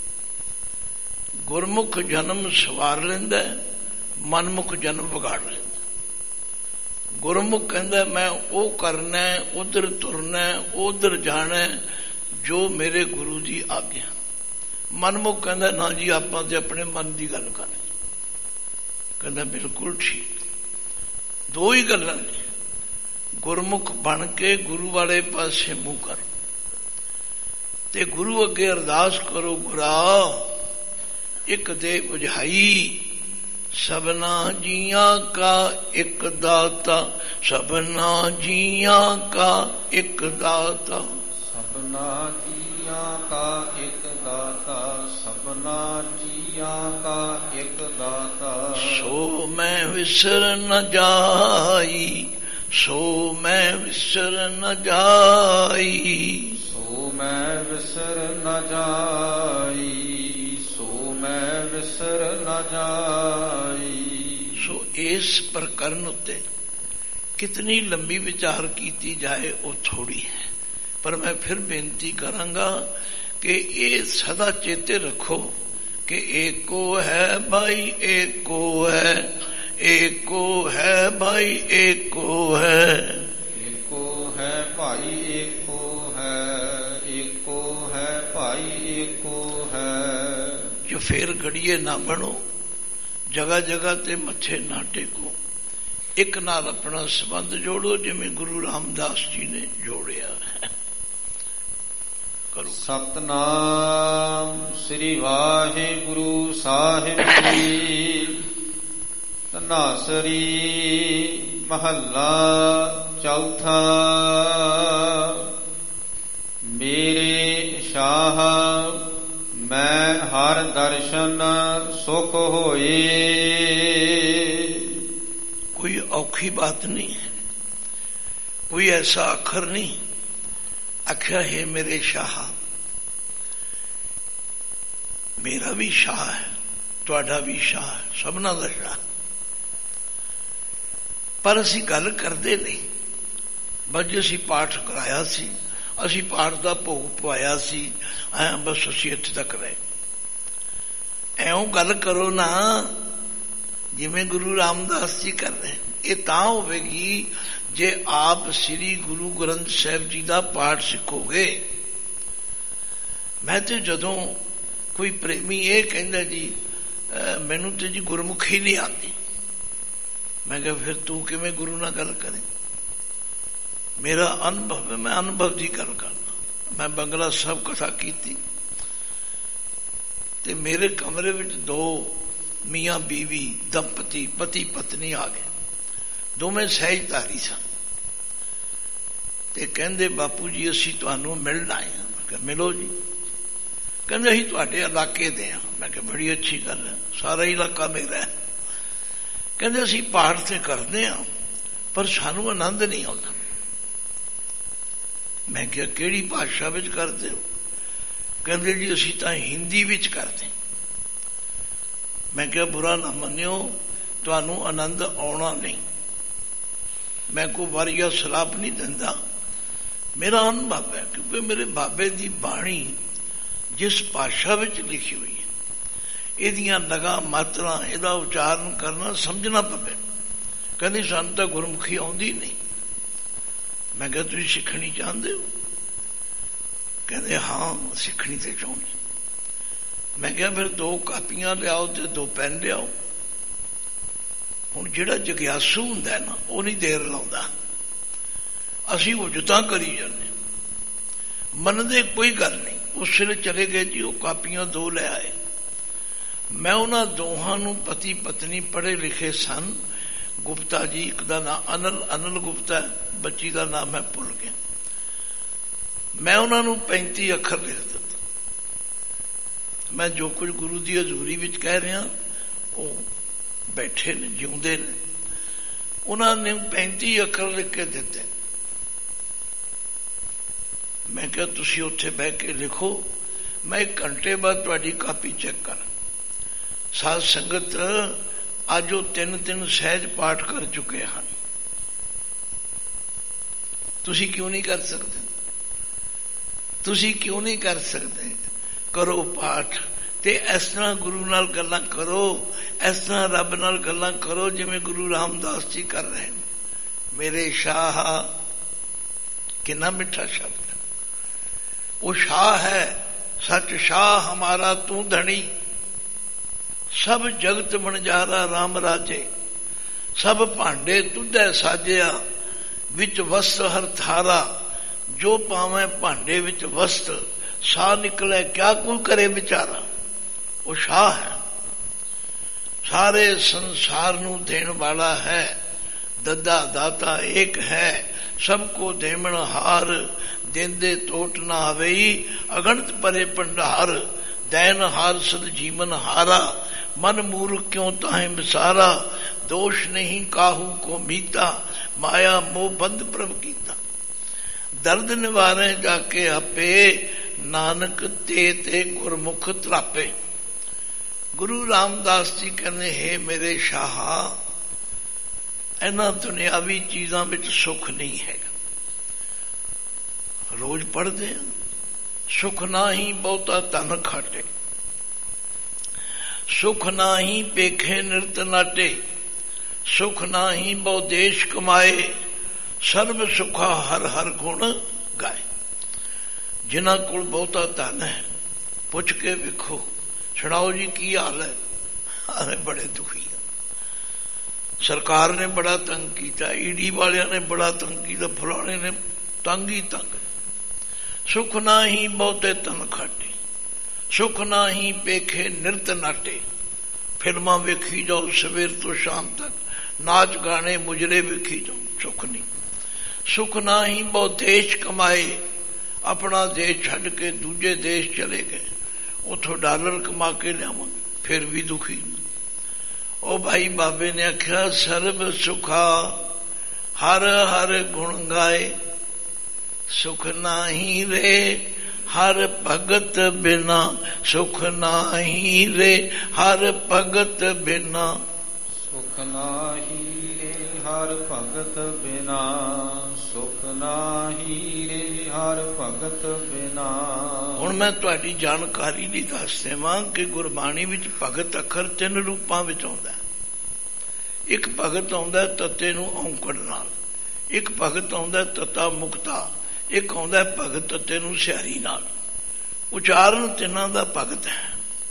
ਗੁਰਮੁਖ ਜਨਮ ਸਵਾਰ ਲੈਂਦਾ, ਮਨਮੁਖ ਜਨਮ ਵਿਗਾੜ ਲੈਂਦਾ। ਗੁਰਮੁਖ ਕਹਿੰਦਾ ਮੈਂ ਉਹ ਕਰਨਾ, ਉਧਰ ਤੁਰਨਾ, ਉਧਰ ਜਾਣਾ ਜੋ ਮੇਰੇ ਗੁਰੂ ਦੀ ਆਗਿਆ। ਮਨਮੁਖ ਕਹਿੰਦਾ ਨਾ ਜੀ ਆਪਾਂ ਤੇ ਆਪਣੇ ਮਨ ਦੀ ਗੱਲ ਕਰ। ਕਹਿੰਦਾ ਬਿਲਕੁਲ ਠੀਕ। 2 ਹੀ ਗੱਲਾਂ ਨੇ। ਗੁਰਮੁਖ ਬਣ ਕੇ ਗੁਰੂ ਵਾਲੇ ਪਾਸੇ ਮੂੰਹ ਕਰੋ ਤੇ ਗੁਰੂ ਅੱਗੇ ਅਰਦਾਸ ਕਰੋ, ਗੁਰਾ ਇੱਕ ਦੇ ਬੁਝਾਈ, ਸਭਨਾ ਜੀਆਂ ਕਾ ਇੱਕ ਦਾਤਾ, ਸਭਨਾ ਜੀਆਂ ਕਾ ਇੱਕ ਦਾਤਾ, ਸਭਨਾ ਜੀਆਂ ਕਾ ਇੱਕ ਦਾਤਾ, ਸਭਨਾ ਜੀਆਂ ਕਾ ਇੱਕ ਦਾਤਾ। ਸੋ ਮੈਂ ਵਿਸਰ ਨ ਜਾਈ, ਸੋ ਮੈਂ ਵਿਸਰ ਨ ਜਾਈ, ਸੋ ਮੈਂ ਵਿਸਰ ਨ ਜਾਈ, ਸੋ ਮੈਂ ਵਿਸਰ ਨ ਜਾਈ। ਸੋ ਇਸ ਪ੍ਰਕਰਨ ਉੱਤੇ ਕਿਤਨੀ ਲੰਬੀ ਵਿਚਾਰ ਕੀਤੀ ਜਾਏ ਉਹ ਥੋੜੀ ਹੈ, ਪਰ ਮੈਂ ਫਿਰ ਬੇਨਤੀ ਕਰਾਂਗਾ ਕਿ ਇਹ ਸਦਾ ਚੇਤੇ ਰੱਖੋ ਕਿ ਏਕੋ ਹੈ ਭਾਈ, ਏਕੋ ਹੈ, ਏਕੋ ਹੈ ਭਾਈ, ਏਕੋ ਹੈ, ਏਕੋ ਹੈ ਭਾਈ, ਏਕੋ ਹੈ, ਏਕੋ ਹੈ ਭਾਈ, ਏਕੋ ਹੈ। ਜੋ ਫੇਰ ਘੜੀਏ ਨਾ ਬਣੋ, ਜਗ੍ਹਾ ਜਗ੍ਹਾ ਤੇ ਮੱਥੇ ਨਾ ਟੇਕੋ, ਇੱਕ ਨਾਲ ਆਪਣਾ ਸੰਬੰਧ ਜੋੜੋ ਜਿਵੇਂ ਗੁਰੂ ਰਾਮਦਾਸ ਜੀ ਨੇ ਜੋੜਿਆ ਹੈ। ਸਤਨਾਮ ਸ੍ਰੀ ਵਾਹਿਗੁਰੂ ਸਾਹਿਬ ਜੀ। ਧਨਾਸਰੀ ਮਹੱਲਾ ਚੌਥਾ। ਮੇਰੇ ਸ਼ਾਹ ਮੈਂ ਹਰ ਦਰਸ਼ਨ ਸੁਖ ਹੋਏ। कोई औखी बात नहीं है, कोई ऐसा अखर नहीं आख्या है मेरे शाह। मेरा भी शाह है, तुहाडा भी शाह है, सबना दा शाह। पर असी गल करते नहीं। बस असी पाठ कराया सी, असी पाठ का भोग पवाया सी, बस असी इत्थे तक रहे। ऐं गल करो ना जिमें गुरु रामदास जी कर रहे। ये तां होवेगी जे आप श्री गुरु ग्रंथ साहिब जी का पाठ सिखोगे। मैं तो जदों कोई प्रेमी ये कहंदा जी मैनू तो जी गुरमुखी नहीं आती, मैं कहा फिर तू किवें गुरु नाल गल करे। मेरा अनुभव है, मैं अनुभव की गल करना। मैं बंगला साहब कथा की ते मेरे कमरे में 2 मियाँ बीवी दंपति पति पत्नी आ गए। दोवें सहजधारी सन ते कहंदे बापू जी असी तुहानू मिलना आए हैं। मैं कहा मिलो जी। कहंदे असीं तुहाडे इलाके दे हां। मैं कहा बड़ी अच्छी गल है, सारा इलाका मेरा है। कहंदे असीं पाठ ते करदे हां पर सानू आनंद नहीं आउंदा। मैं कहा किहड़ी भाषा विच करदे हो? कहंदे जी असीं तां हिंदी विच करदे। मैं क्या बुरा ना मनियो, तुहानू आनंद आना नहीं। मैं कोई वारिया सलाप नहीं दिंदा, मेरा अनुभव है, क्योंकि मेरे बाबे की बाणी जिस भाषा में लिखी हुई है, इहदियां लगा मात्रा, इहदा उच्चारण करना समझना पवे। कहते सानू तां गुरमुखी आउंदी नहीं। मैं क्या तुसीं सिखनी चाहते हो? कहते हाँ सिखनी तो चाहते। मैं क्या फिर 2 कापियां लियाओ ते 2 पेन लियाओ। हुण जिहड़ा जग्यासू हुंदा ना, वो नहीं देर लाउंदा, असीं उजतां करी जाने, मनदे कोई गल नहीं। उस वेले चले गए जी, वो कापियां 2 ले आए। मैं उन्हां दोहां नूं पति पत्नी पढ़े लिखे सन। गुप्ता जी, एक दा नाम अनिल गुप्ता, बच्ची का नाम मैं भुल गया। मैं उन्होंने 35 अखर लिख दिता। मैं जो कुछ गुरु की हजूरी में कह रहा, वो बैठे ने, जिउंदे ने, उन्होंने 35 अखर लिख के दिते। मैं क्या तुसी उत्थे बह के लिखो, मैं 1 घंटे बाद तुहाडी कापी चेक कर। साध संगत अज वो 3 सहज पाठ कर चुके हैं, तुसी क्यों नहीं कर सकते? तुसी क्यों नहीं कर सकते? करो पाठ ते इस तरह गुरु नाल गल्लां करो, इस तरह रब नाल गल्लां करो जिवें गुरु रामदास जी कर रहे हैं। मेरे शाह, कितना मिठा शब्द। वो शाह है, सच शाह हमारा तू धनी, सब जगत बनजारा राम राजे, सब भांडे तुझे साजिया, विच वस्त हर थारा, जो पावे भांडे विच वस्त, सा निकले क्या कोई करे बेचारा। वो शाह है, सारे संसार नू देण वाला है, दद्दा दाता एक है, सबको देमण हार, देंदे टोट ना आवेई, अगणत परे भंडार, दैन हार सद जीवन हारा, मन मूर्ख क्यों ताहे बिसारा, दोष नहीं काहू को मीता, माया मोह बंद प्रभ कीता, दर्द निवारे जाके आपे, नानक ते ते गुरमुख त्रापे। गुरु रामदास जी कहने, हे मेरे शाह, इन्हां दुनियावी चीजां विच सुख नहीं है। रोज पढ़ते हैं, सुख ना ही बहुता धन खाटे, सुख ना ही पेखे निरत नाटे, सुख ना ही बहु देश कमाए, सर्व सुखा हर हर गुण गाए। जिन्हां कोल बहुता धन है, पुछ के वेखो, सुनाओ जी की हाल है? अरे बड़े दुखी है, सरकार ने बड़ा तंग किया, ईडी वालिया ने बड़ा तंग किया, फलाने ने तंग ही तंग। सुख ना ही बहुते तन खाटे, सुख ना ही पेखे निरत नाटे, फिल्मां वेखी जाओ सवेर तो शाम तक, नाच गाने मुजरे वेखी जाओ, सुख नहीं। सुख ना ही बहु देश कमाए, अपना देश छड़ के दूजे देश चले गए, उथों डॉलर कमा के लियावांगे, फिर भी दुखी। ओ भाई बाबे ने आख्या, सर्व सुखा हर हर गुण गाए, सुख नाही रे हर भगत बिना, सुख नाही रे हर भगत बिना, सुख नाही रे हर भगत बिना, सुख नाही रे हर भगत बिना। हुण मैं तुहाडी जानकारी दी दस देवां कि गुरबाणी विच भगत अखर 3 रूपां विच आउंदा। एक भगत आउंदा तत्ते नूं औंकड़ नाल, एक भगत आउंदा तत्ता मुक्ता, एक आउंदा भगत तत्ते नूं सिहारी नाल। उचारण तिन्हां दा भगत है।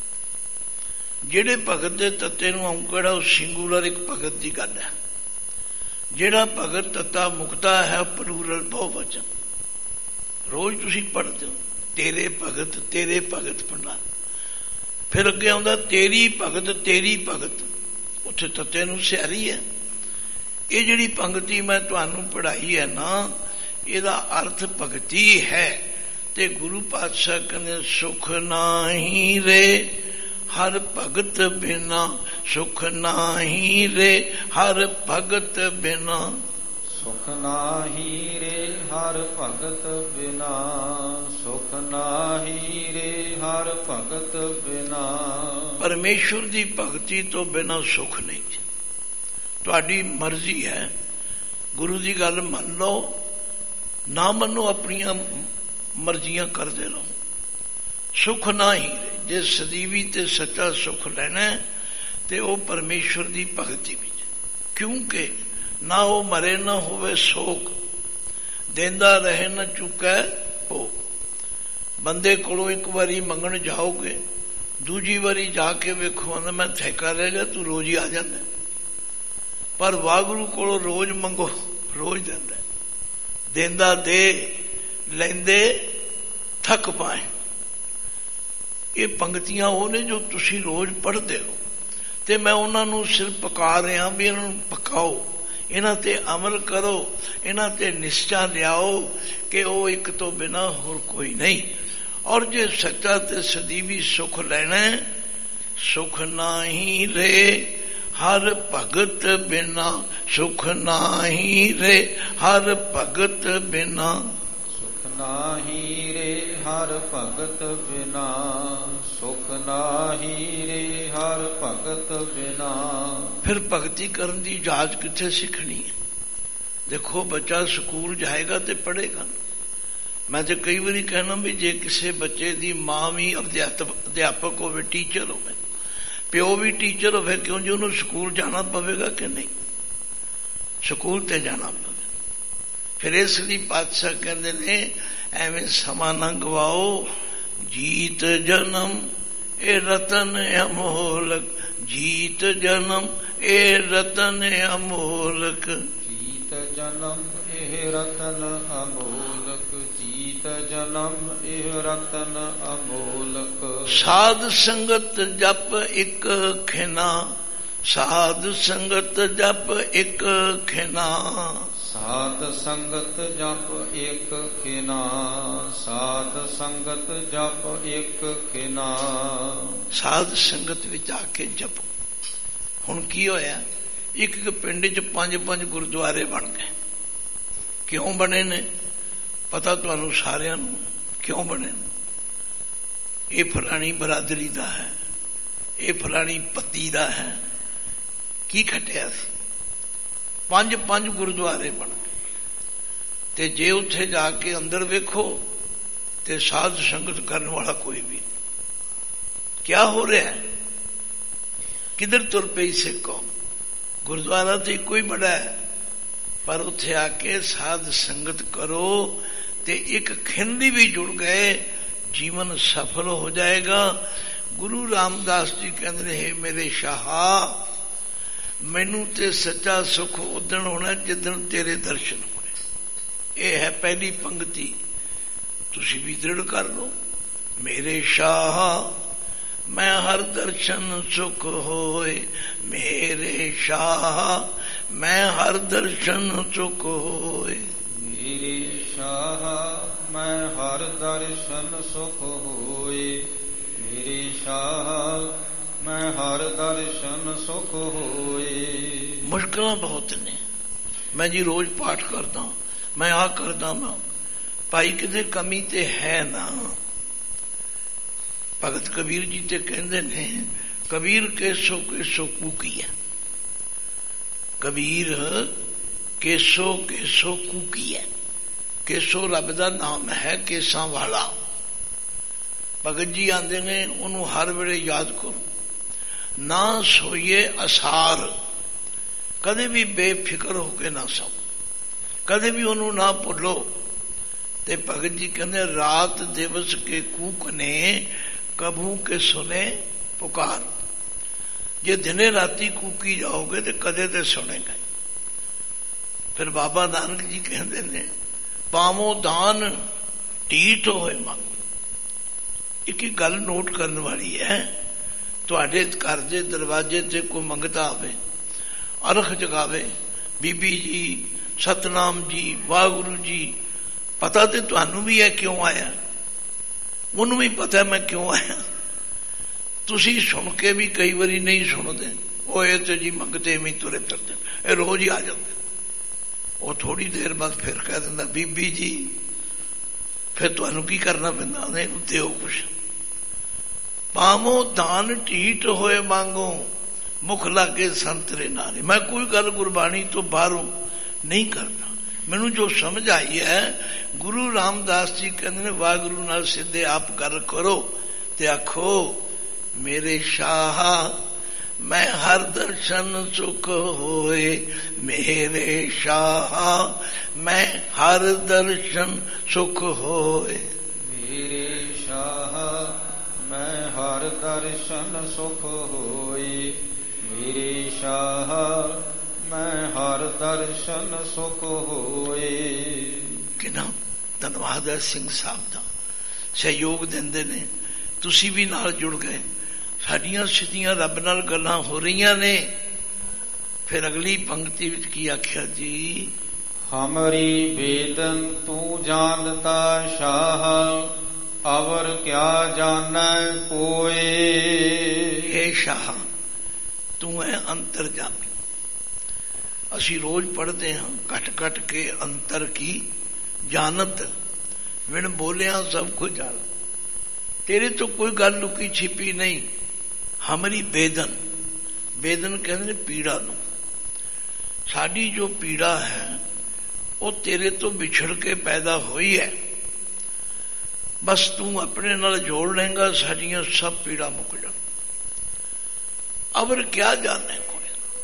जेड़े भगत दे तत्ते नूं औंकड़ है, सिंगूलर एक भगत की गल है। जेड़ा भगत तत्ता मुक्ता है, प्लूरल बहुवचन। रोज तुसीं पढ़दे हो, तेरे भगत पढ़ना, फिर अगे आउंदा तेरी भगत, उत्थे तत्ते नूं सिहारी है। ये जिहड़ी पंक्ति मैं तुहानूं पढ़ाई है ना, इहदा अर्थ भगती है। ते गुरु पातशाह कहने, सुख नाही रे हर भगत बिना, सुख नाही रे हर भगत बिना, ਸੁਖ ਨਾਹੀ ਰੇ ਹਰ ਭਗਤ ਬਿਨਾ, ਸੁਖ ਨਾਹੀ ਰੇ ਹਰ ਭਗਤ ਬਿਨਾ। ਪਰਮੇਸ਼ਵਰ ਦੀ ਭਗਤੀ ਤੋਂ ਬਿਨਾ ਸੁਖ ਨਹੀਂ। ਤੁਹਾਡੀ ਮਰਜ਼ੀ ਹੈ, ਗੁਰੂ ਦੀ ਗੱਲ ਮੰਨ ਲਓ, ਨਾ ਮੰਨੋ, ਆਪਣੀਆਂ ਮਰਜ਼ੀਆਂ ਕਰਦੇ ਰਹੋ। ਸੁਖ ਨਾ ਹੀ ਰੇ। ਜੇ ਸਦੀਵੀ ਤੇ ਸੱਚਾ ਸੁਖ ਲੈਣਾ ਤੇ ਉਹ ਪਰਮੇਸ਼ਵਰ ਦੀ ਭਗਤੀ ਵਿੱਚ, ਕਿਉਂਕਿ ਨਾ ਉਹ ਮਰੇ ਨਾ ਹੋਵੇ ਸੋਕ, ਦੇਂਦਾ ਰਹੇ ਨਾ ਚੁੱਕੈ ਭੋਗ। ਬੰਦੇ ਕੋਲੋਂ ਇੱਕ ਵਾਰੀ ਮੰਗਣ ਜਾਓਗੇ, ਦੂਜੀ ਵਾਰੀ ਜਾ ਕੇ ਵੇਖੋ ਆਂਦਾ ਮੈਂ ਠੇਕਾ ਲੈ ਲਿਆ, ਤੂੰ ਰੋਜ਼ ਹੀ ਆ ਜਾਂਦਾ। ਪਰ ਵਾਹਿਗੁਰੂ ਕੋਲੋਂ ਰੋਜ਼ ਮੰਗੋ, ਰੋਜ਼ ਦਿੰਦਾ। ਦੇਂਦਾ ਦੇ, ਲੈਂਦੇ ਥੱਕ ਪਾਏ। ਇਹ ਪੰਕਤੀਆਂ ਉਹ ਨੇ ਜੋ ਤੁਸੀਂ ਰੋਜ਼ ਪੜ੍ਹਦੇ ਹੋ, ਤੇ ਮੈਂ ਉਹਨਾਂ ਨੂੰ ਸਿਰਫ ਪਕਾ ਰਿਹਾ ਵੀ ਇਹਨਾਂ ਨੂੰ ਪਕਾਓ, ਇਹਨਾਂ ਤੇ ਅਮਲ ਕਰੋ, ਇਹਨਾਂ ਤੇ ਨਿਸ਼ਚਾ ਲਿਆਓ ਕਿ ਉਹ ਇੱਕ ਤੋਂ ਬਿਨਾਂ ਹੋਰ ਕੋਈ ਨਹੀਂ। ਔਰ ਜੇ ਸੱਚਾ ਤੇ ਸਦੀਵੀ ਸੁਖ ਲੈਣਾ, ਸੁਖ ਨਾਹੀ ਰੇ ਹਰ ਭਗਤ ਬਿਨਾ, ਸੁਖ ਨਾਹੀ ਰੇ ਹਰ ਭਗਤ ਬਿਨਾ। ਸੁਖ ਨਾਹੀ ਰੇ ਹਰ ਭਗਤ ਬਿਨਾ, ਸੁਖ ਨਾਹੀ ਰੇ ਹਰ ਭਗਤ ਬਿਨਾ। ਫਿਰ ਭਗਤੀ ਕਰਨ ਦੀ ਜਾਚ ਕਿੱਥੇ ਸਿੱਖਣੀ ਹੈ? ਦੇਖੋ, ਬੱਚਾ ਸਕੂਲ ਜਾਏਗਾ ਤੇ ਪੜ੍ਹੇਗਾ। ਮੈਂ ਤੇ ਕਈ ਵਾਰੀ ਕਹਿਣਾ ਵੀ ਜੇ ਕਿਸੇ ਬੱਚੇ ਦੀ ਮਾਂ ਵੀ ਅਧਿਆਪਕ ਹੋਵੇ, ਟੀਚਰ ਹੋਵੇ, ਪਿਓ ਵੀ ਟੀਚਰ ਹੋਵੇ, ਕਿਉਂ ਜੀ ਉਹਨੂੰ ਸਕੂਲ ਜਾਣਾ ਪਵੇਗਾ ਕਿ ਨਹੀਂ? ਸਕੂਲ ਤੇ ਜਾਣਾ ਪਵੇਗਾ। ਫਿਰ ਇਸ ਲਈ ਪਾਤਸ਼ਾਹ ਕਹਿੰਦੇ ਨੇ ਐਵੇਂ ਸਮਾਂ ਨਾ ਗਵਾਓ, ਜੀਤ ਜਨਮ ਇਹ ਰਤਨ ਅਮੋਲਕ, ਜੀਤ ਜਨਮ ਇਹ ਰਤਨ ਅਮੋਲਕ। ਜੀਤ ਜਨਮ ਇਹ ਰਤਨ ਅਮੋਲਕ, ਜੀਤ ਜਨਮ ਇਹ ਰਤਨ ਅਮੋਲਕ। ਸਾਧ ਸੰਗਤ ਜਪ ਇੱਕ ਖਿਨਾ, ਸਾਧ ਸੰਗਤ ਜਪ ਇੱਕ ਖਿਨਾ। ਸਾਧ ਸੰਗਤ ਜਪ ਇੱਕ ਖਿਨਾ, ਸਾਧ ਸੰਗਤ ਜਪ ਇੱਕ ਖਿਨਾ। ਸਾਧ ਸੰਗਤ ਵਿੱਚ ਆ ਕੇ ਜਪੋ। ਹੁਣ ਕੀ ਹੋਇਆ? ਇੱਕ ਇੱਕ ਪਿੰਡ 'ਚ 5-5 ਗੁਰਦੁਆਰੇ ਬਣ ਗਏ। ਕਿਉਂ ਬਣੇ ਨੇ? ਪਤਾ ਤੁਹਾਨੂੰ ਸਾਰਿਆਂ ਨੂੰ ਕਿਉਂ ਬਣੇ ਨੇ। ਇਹ ਫਲਾਣੀ ਬਰਾਦਰੀ ਦਾ ਹੈ, ਇਹ ਫਲਾਣੀ ਪੱਤੀ ਦਾ ਹੈ। ਕੀ ਖਟਿਆ ਸੀ? 5-5 ਗੁਰਦੁਆਰੇ ਬਣ ਗਏ। ਤੇ ਜੇ ਉੱਥੇ ਜਾ ਕੇ ਅੰਦਰ ਵੇਖੋ ਤੇ ਸਾਧ ਸੰਗਤ ਕਰਨ ਵਾਲਾ ਕੋਈ ਵੀ ਨਹੀਂ। ਕਿਆ ਹੋ ਰਿਹਾ ਹੈ? ਕਿਧਰ ਤੁਰ ਪਈ ਸਿੱਖ ਕੌਮ? ਗੁਰਦੁਆਰਾ ਤੇ ਇੱਕੋ ਹੀ ਬੜਾ ਹੈ, ਪਰ ਉੱਥੇ ਆ ਕੇ ਸਾਧ ਸੰਗਤ ਕਰੋ ਤੇ ਇੱਕ ਖਿੰਡੀ ਵੀ ਜੁੜ ਗਏ, ਜੀਵਨ ਸਫਲ ਹੋ ਜਾਏਗਾ। ਗੁਰੂ ਰਾਮਦਾਸ ਜੀ ਕਹਿੰਦੇ ਨੇ, ਹੇ ਮੇਰੇ ਸ਼ਾਹ, ਮੈਨੂੰ ਤੇ ਸੱਚਾ ਸੁਖ ਉਦਣ ਹੋਣਾ ਜਿੱਦਣ ਤੇਰੇ ਦਰਸ਼ਨ ਹੋਣੇ। ਇਹ ਹੈ ਪਹਿਲੀ ਪੰਕਤੀ, ਤੁਸੀਂ ਵੀ ਦ੍ਰਿੜ ਕਰ ਲਓ। ਮੇਰੇ ਸ਼ਾਹ ਮੈਂ ਹਰ ਦਰਸ਼ਨ ਸੁਖ ਹੋਏ, ਮੇਰੇ ਸ਼ਾਹ ਮੈਂ ਹਰ ਦਰਸ਼ਨ ਸੁਖ ਹੋਏ। ਮੇਰੇ ਸ਼ਾਹ ਮੈਂ ਹਰ ਦਰਸ਼ਨ ਸੁਖ ਹੋਏ, ਮੇਰੇ ਸ਼ਾਹ ਮੈਂ ਹਰ ਦਰਸ਼ਨ ਸੁਖ ਹੋਏ। ਮੁਸ਼ਕਲਾਂ ਬਹੁਤ ਨੇ। ਮੈਂ ਜੀ ਰੋਜ਼ ਪਾਠ ਕਰਦਾ, ਮੈਂ ਆਹ ਕਰਦਾ, ਮੈਂ ਭਾਈ ਕਿਤੇ ਕਮੀ ਤੇ ਹੈ ਨਾ। ਭਗਤ ਕਬੀਰ ਜੀ ਤੇ ਕਹਿੰਦੇ ਨੇ, ਕਬੀਰ ਕੇਸੋ ਕੇਸੋ ਕੂਕੀਆ, ਕਬੀਰ ਕੇਸੋ ਕੇਸੋ ਕੂਕੀਆ। ਕੇਸੋ ਰੱਬ ਦਾ ਨਾਮ ਹੈ, ਕੇਸਾਂ ਵਾਲਾ। ਭਗਤ ਜੀ ਆਂਦੇ ਨੇ, ਉਹਨੂੰ ਹਰ ਵੇਲੇ ਯਾਦ ਕਰੋ। ਨਾ ਸੋਈਏ ਅਸਾਰ, ਕਦੇ ਵੀ ਬੇਫਿਕਰ ਹੋ ਕੇ ਨਾ ਸੋ, ਕਦੇ ਵੀ ਉਹਨੂੰ ਨਾ ਭੁੱਲੋ। ਤੇ ਭਗਤ ਜੀ ਕਹਿੰਦੇ, ਰਾਤ ਦਿਵਸ ਕੇ ਕੂਕ ਨੇ ਕਭੂ ਕੇ ਸੁਨੇ ਪੁਕਾਰ। ਜੇ ਦਿਨੇ ਰਾਤੀ ਕੂਕੀ ਜਾਓਗੇ ਤੇ ਕਦੇ ਤੇ ਸੁਣੇਗਾ। ਫਿਰ ਬਾਬਾ ਨਾਨਕ ਜੀ ਕਹਿੰਦੇ ਨੇ, ਪਾਵੋ ਦਾਨ ਢੀਠ ਹੋਏ ਮੰਗ। ਇੱਕ ਗੱਲ ਨੋਟ ਕਰਨ ਵਾਲੀ ਹੈ, ਤੁਹਾਡੇ ਘਰ ਦੇ ਦਰਵਾਜ਼ੇ ਤੇ ਕੋਈ ਮੰਗਤਾ ਆਵੇ, ਅਰਖ ਜਗਾਵੇ, ਬੀਬੀ ਜੀ, ਸਤਨਾਮ ਜੀ, ਵਾਹਿਗੁਰੂ ਜੀ, ਪਤਾ ਤੇ ਤੁਹਾਨੂੰ ਵੀ ਹੈ ਕਿਉਂ ਆਇਆ, ਉਹਨੂੰ ਵੀ ਪਤਾ ਮੈਂ ਕਿਉਂ ਆਇਆ। ਤੁਸੀਂ ਸੁਣ ਕੇ ਵੀ ਕਈ ਵਾਰੀ ਨਹੀਂ ਸੁਣਦੇ। ਉਹ ਇਹ ਤੇ ਜੀ ਮੰਗਤੇ ਵੀ ਤੁਰੇ ਫਿਰਦੇ, ਇਹ ਰੋਜ਼ ਹੀ ਆ ਜਾਂਦੇ। ਉਹ ਥੋੜੀ ਦੇਰ ਬਾਅਦ ਫਿਰ ਕਹਿ ਦਿੰਦਾ ਬੀਬੀ ਜੀ, ਫਿਰ ਤੁਹਾਨੂੰ ਕੀ ਕਰਨਾ ਪੈਂਦਾ? ਉਹਨੇ ਦਿਓ ਕੁਛ। ਪਾਵੋ ਦਾਨ ਢੀਠ ਹੋਏ ਮੰਗੋ, ਮੁਖ ਲਾਗੇ ਸੰਤਰੇ ਨਾਲੇ। ਮੈਂ ਕੋਈ ਗੱਲ ਗੁਰਬਾਣੀ ਤੋਂ ਬਾਹਰੋਂ ਨਹੀਂ ਕਰਦਾ। ਮੈਨੂੰ ਜੋ ਸਮਝ ਆਈ ਹੈ, ਗੁਰੂ ਰਾਮਦਾਸ ਜੀ ਕਹਿੰਦੇ ਨੇ ਵਾਹਿਗੁਰੂ ਨਾਲ ਸਿੱਧੇ ਆਪ ਗੱਲ ਕਰੋ ਤੇ ਆਖੋ ਮੇਰੇ ਸ਼ਾਹ ਮੈਂ ਹਰ ਦਰਸ਼ਨ ਸੁਖ ਹੋਏ, ਮੇਰੇ ਸ਼ਾਹ ਮੈਂ ਹਰ ਦਰਸ਼ਨ ਸੁਖ ਹੋਏ। ਮੇਰੇ ਸ਼ਾਹ ਮੈਂ ਹਰ ਦਰਸ਼ਨ ਸੁਖ ਹੋਏ, ਮੇਰੇ ਸ਼ਾਹ ਮੈਂ ਹਰ ਦਰਸ਼ਨ ਸੁਖ ਹੋਏ। ਕਿੰਨਾ ਧੰਨਵਾਦ ਹੈ ਸਿੰਘ ਸਾਹਿਬ ਦਾ, ਸਹਿਯੋਗ ਦਿੰਦੇ ਨੇ। ਤੁਸੀਂ ਵੀ ਨਾਲ ਜੁੜ ਗਏ। ਸਾਡੀਆਂ ਸਿੱਧੀਆਂ ਰੱਬ ਨਾਲ ਗੱਲਾਂ ਹੋ ਰਹੀਆਂ ਨੇ। ਫਿਰ ਅਗਲੀ ਪੰਕਤੀ ਵਿੱਚ ਕੀ ਆਖਿਆ ਜੀ? ਹਮਰੀ ਬੇਦਨ ਤੂੰ ਜਾਣਤਾ ਸ਼ਾਹ, ਅਵਰ ਕਿਆ ਜਾਣੈ ਕੋਏ। ਹੇ ਸ਼ਾਹ, ਤੂੰ ਹੈ ਅੰਤਰਜਾਮੀ। ਅਸੀਂ ਰੋਜ਼ ਪੜ੍ਹਦੇ ਹਾਂ ਘਟ ਘਟ ਕੇ ਅੰਤਰ ਕੀ ਜਾਣਤ, ਵਿਣ ਬੋਲਿਆ ਸਭ ਕੁਝ ਜਾਣ। ਤੇਰੇ ਤੋਂ ਕੋਈ ਗੱਲ ਲੁਕੀ ਛਿਪੀ ਨਹੀਂ। ਹਮਰੀ ਬੇਦਨ, ਬੇਦਨ ਕਹਿੰਦੇ ਨੇ ਪੀੜਾ ਨੂੰ। ਸਾਡੀ ਜੋ ਪੀੜਾ ਹੈ ਉਹ ਤੇਰੇ ਤੋਂ ਵਿਛੜ ਕੇ ਪੈਦਾ ਹੋਈ ਹੈ। ਬਸ ਤੂੰ ਆਪਣੇ ਨਾਲ ਜੋੜ ਲੇਂਗਾ, ਸਾਡੀਆਂ ਸਭ ਪੀੜਾ ਮੁੱਕ ਜਾਣ। ਅਵਰ ਕਿਆ ਜਾਣੇ ਕੋਈ।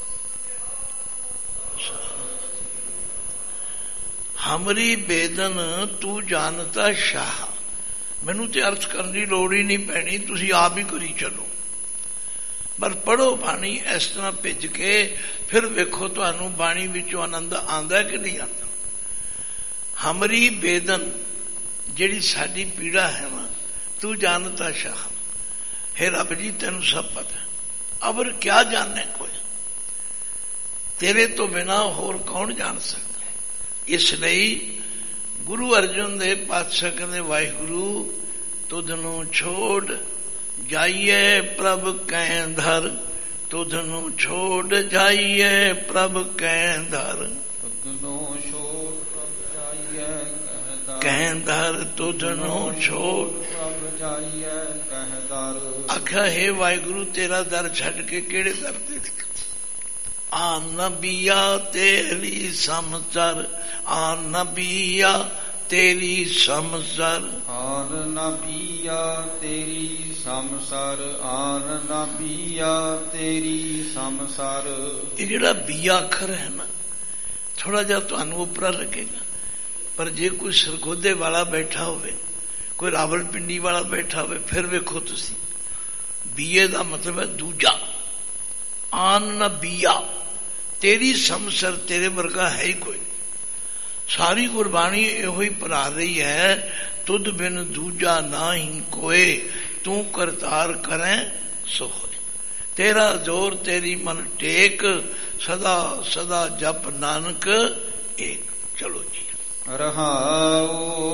ਹਮਰੀ ਬੇਦਨ ਤੂੰ ਜਾਣਤਾ ਸ਼ਾਹ। ਮੈਨੂੰ ਤੇ ਅਰਥ ਕਰਨ ਦੀ ਲੋੜ ਹੀ ਨਹੀਂ ਪੈਣੀ, ਤੁਸੀਂ ਆਪ ਹੀ ਕਰੀ ਚਲੋ। ਪਰ ਪੜ੍ਹੋ ਬਾਣੀ ਇਸ ਤਰ੍ਹਾਂ ਭਿੱਜ ਕੇ, ਫਿਰ ਵੇਖੋ ਤੁਹਾਨੂੰ ਬਾਣੀ ਵਿੱਚੋਂ ਆਨੰਦ ਆਉਂਦਾ ਕਿ ਨਹੀਂ ਆਉਂਦਾ। ਹਮਰੀ ਬੇਦਨ, ਜਿਹੜੀ ਸਾਡੀ ਪੀੜਾ ਹੈ ਨਾ, ਤੂੰ ਜਾਣਤਾ ਸ਼ਾਹ। ਹੈ ਰੱਬ ਜੀ ਤੈਨੂੰ ਸਭ ਪਤਾ। ਅਵਰ ਕਿਆ ਜਾਣੇ ਕੋਈ, ਤੇਰੇ ਤੋਂ ਬਿਨਾਂ ਹੋਰ ਕੌਣ ਜਾਣ ਸਕਦਾ। ਇਸ ਲਈ ਗੁਰੂ ਅਰਜਨ ਦੇਵ ਪਾਤਸ਼ਾਹ ਕਹਿੰਦੇ ਵਾਹਿਗੁਰੂ ਤੁਧ ਨੂੰ ਛੋੜ ਜਾਈਏ ਪ੍ਰਭ ਕੈ ਧਰ, ਤੁਧ ਨੂੰ ਛੋੜ ਜਾਈਏ ਪ੍ਰਭ ਕੈ ਧਰ, ਤੁਧ ਨੂੰ ਛੋੜ ਪ੍ਰਭ ਜਾਈਏ ਕੈ ਧਰ, ਤੁਧ ਨੂੰ ਛੋੜ ਪ੍ਰਭ ਜਾਈਏ ਕਹਿ ਦਰ। ਆਖਿਆ ਹੈ ਵਾਹਿਗੁਰੂ ਤੇਰਾ ਦਰ ਛੱਡ ਕੇ ਕਿਹੜੇ ਦਰ ਤੇ? ਆ ਨਬੀਆ ਤੇਰੀ ਸਮਸਰ, ਆ ਨਬੀਆ ਤੇਰੀ ਸਮਸਰ, ਆਨ ਨਬੀਆ ਤੇਰੀ ਸਮਸਰ, ਆਨ ਨਬੀਆ ਤੇਰੀ ਸਮਸਰ। ਇਹ ਜਿਹੜਾ ਬੀਆ ਅੱਖਰ ਹੈ ਨਾ, ਥੋੜਾ ਜਿਹਾ ਤੁਹਾਨੂੰ ਉਪਰਾ ਲੱਗੇਗਾ, ਪਰ ਜੇ ਕੋਈ ਸਰਗੋਧੇ ਵਾਲਾ ਬੈਠਾ ਹੋਵੇ, ਕੋਈ ਰਾਵਲਪਿੰਡੀ ਵਾਲਾ ਬੈਠਾ ਹੋਵੇ, ਫਿਰ ਵੇਖੋ ਤੁਸੀਂ ਬੀਏ ਦਾ ਮਤਲਬ ਹੈ ਦੂਜਾ। ਆਨ ਨਬੀਆ ਤੇਰੀ ਸਮਸਰ, ਤੇਰੇ ਵਰਗਾ ਹੈ ਹੀ ਕੋਈ। ਸਾਰੀ ਗੁਰਬਾਣੀ ਇਹੋ ਹੀ ਭਰਾ ਰਹੀ ਹੈ, ਤੁਧ ਬਿਨ ਦੂਜਾ ਨਾਹੀਂ ਕੋਏ, ਤੂੰ ਕਰਤਾਰ ਕਰੈ ਸੋ ਹੋਏ। ਤੇਰਾ ਜ਼ੋਰ ਤੇਰੀ ਮਨ ਟੇਕ, ਸਦਾ ਸਦਾ ਜਪ ਨਾਨਕ ਏਕ। ਚਲੋ ਜੀ। ਰਹਾਉ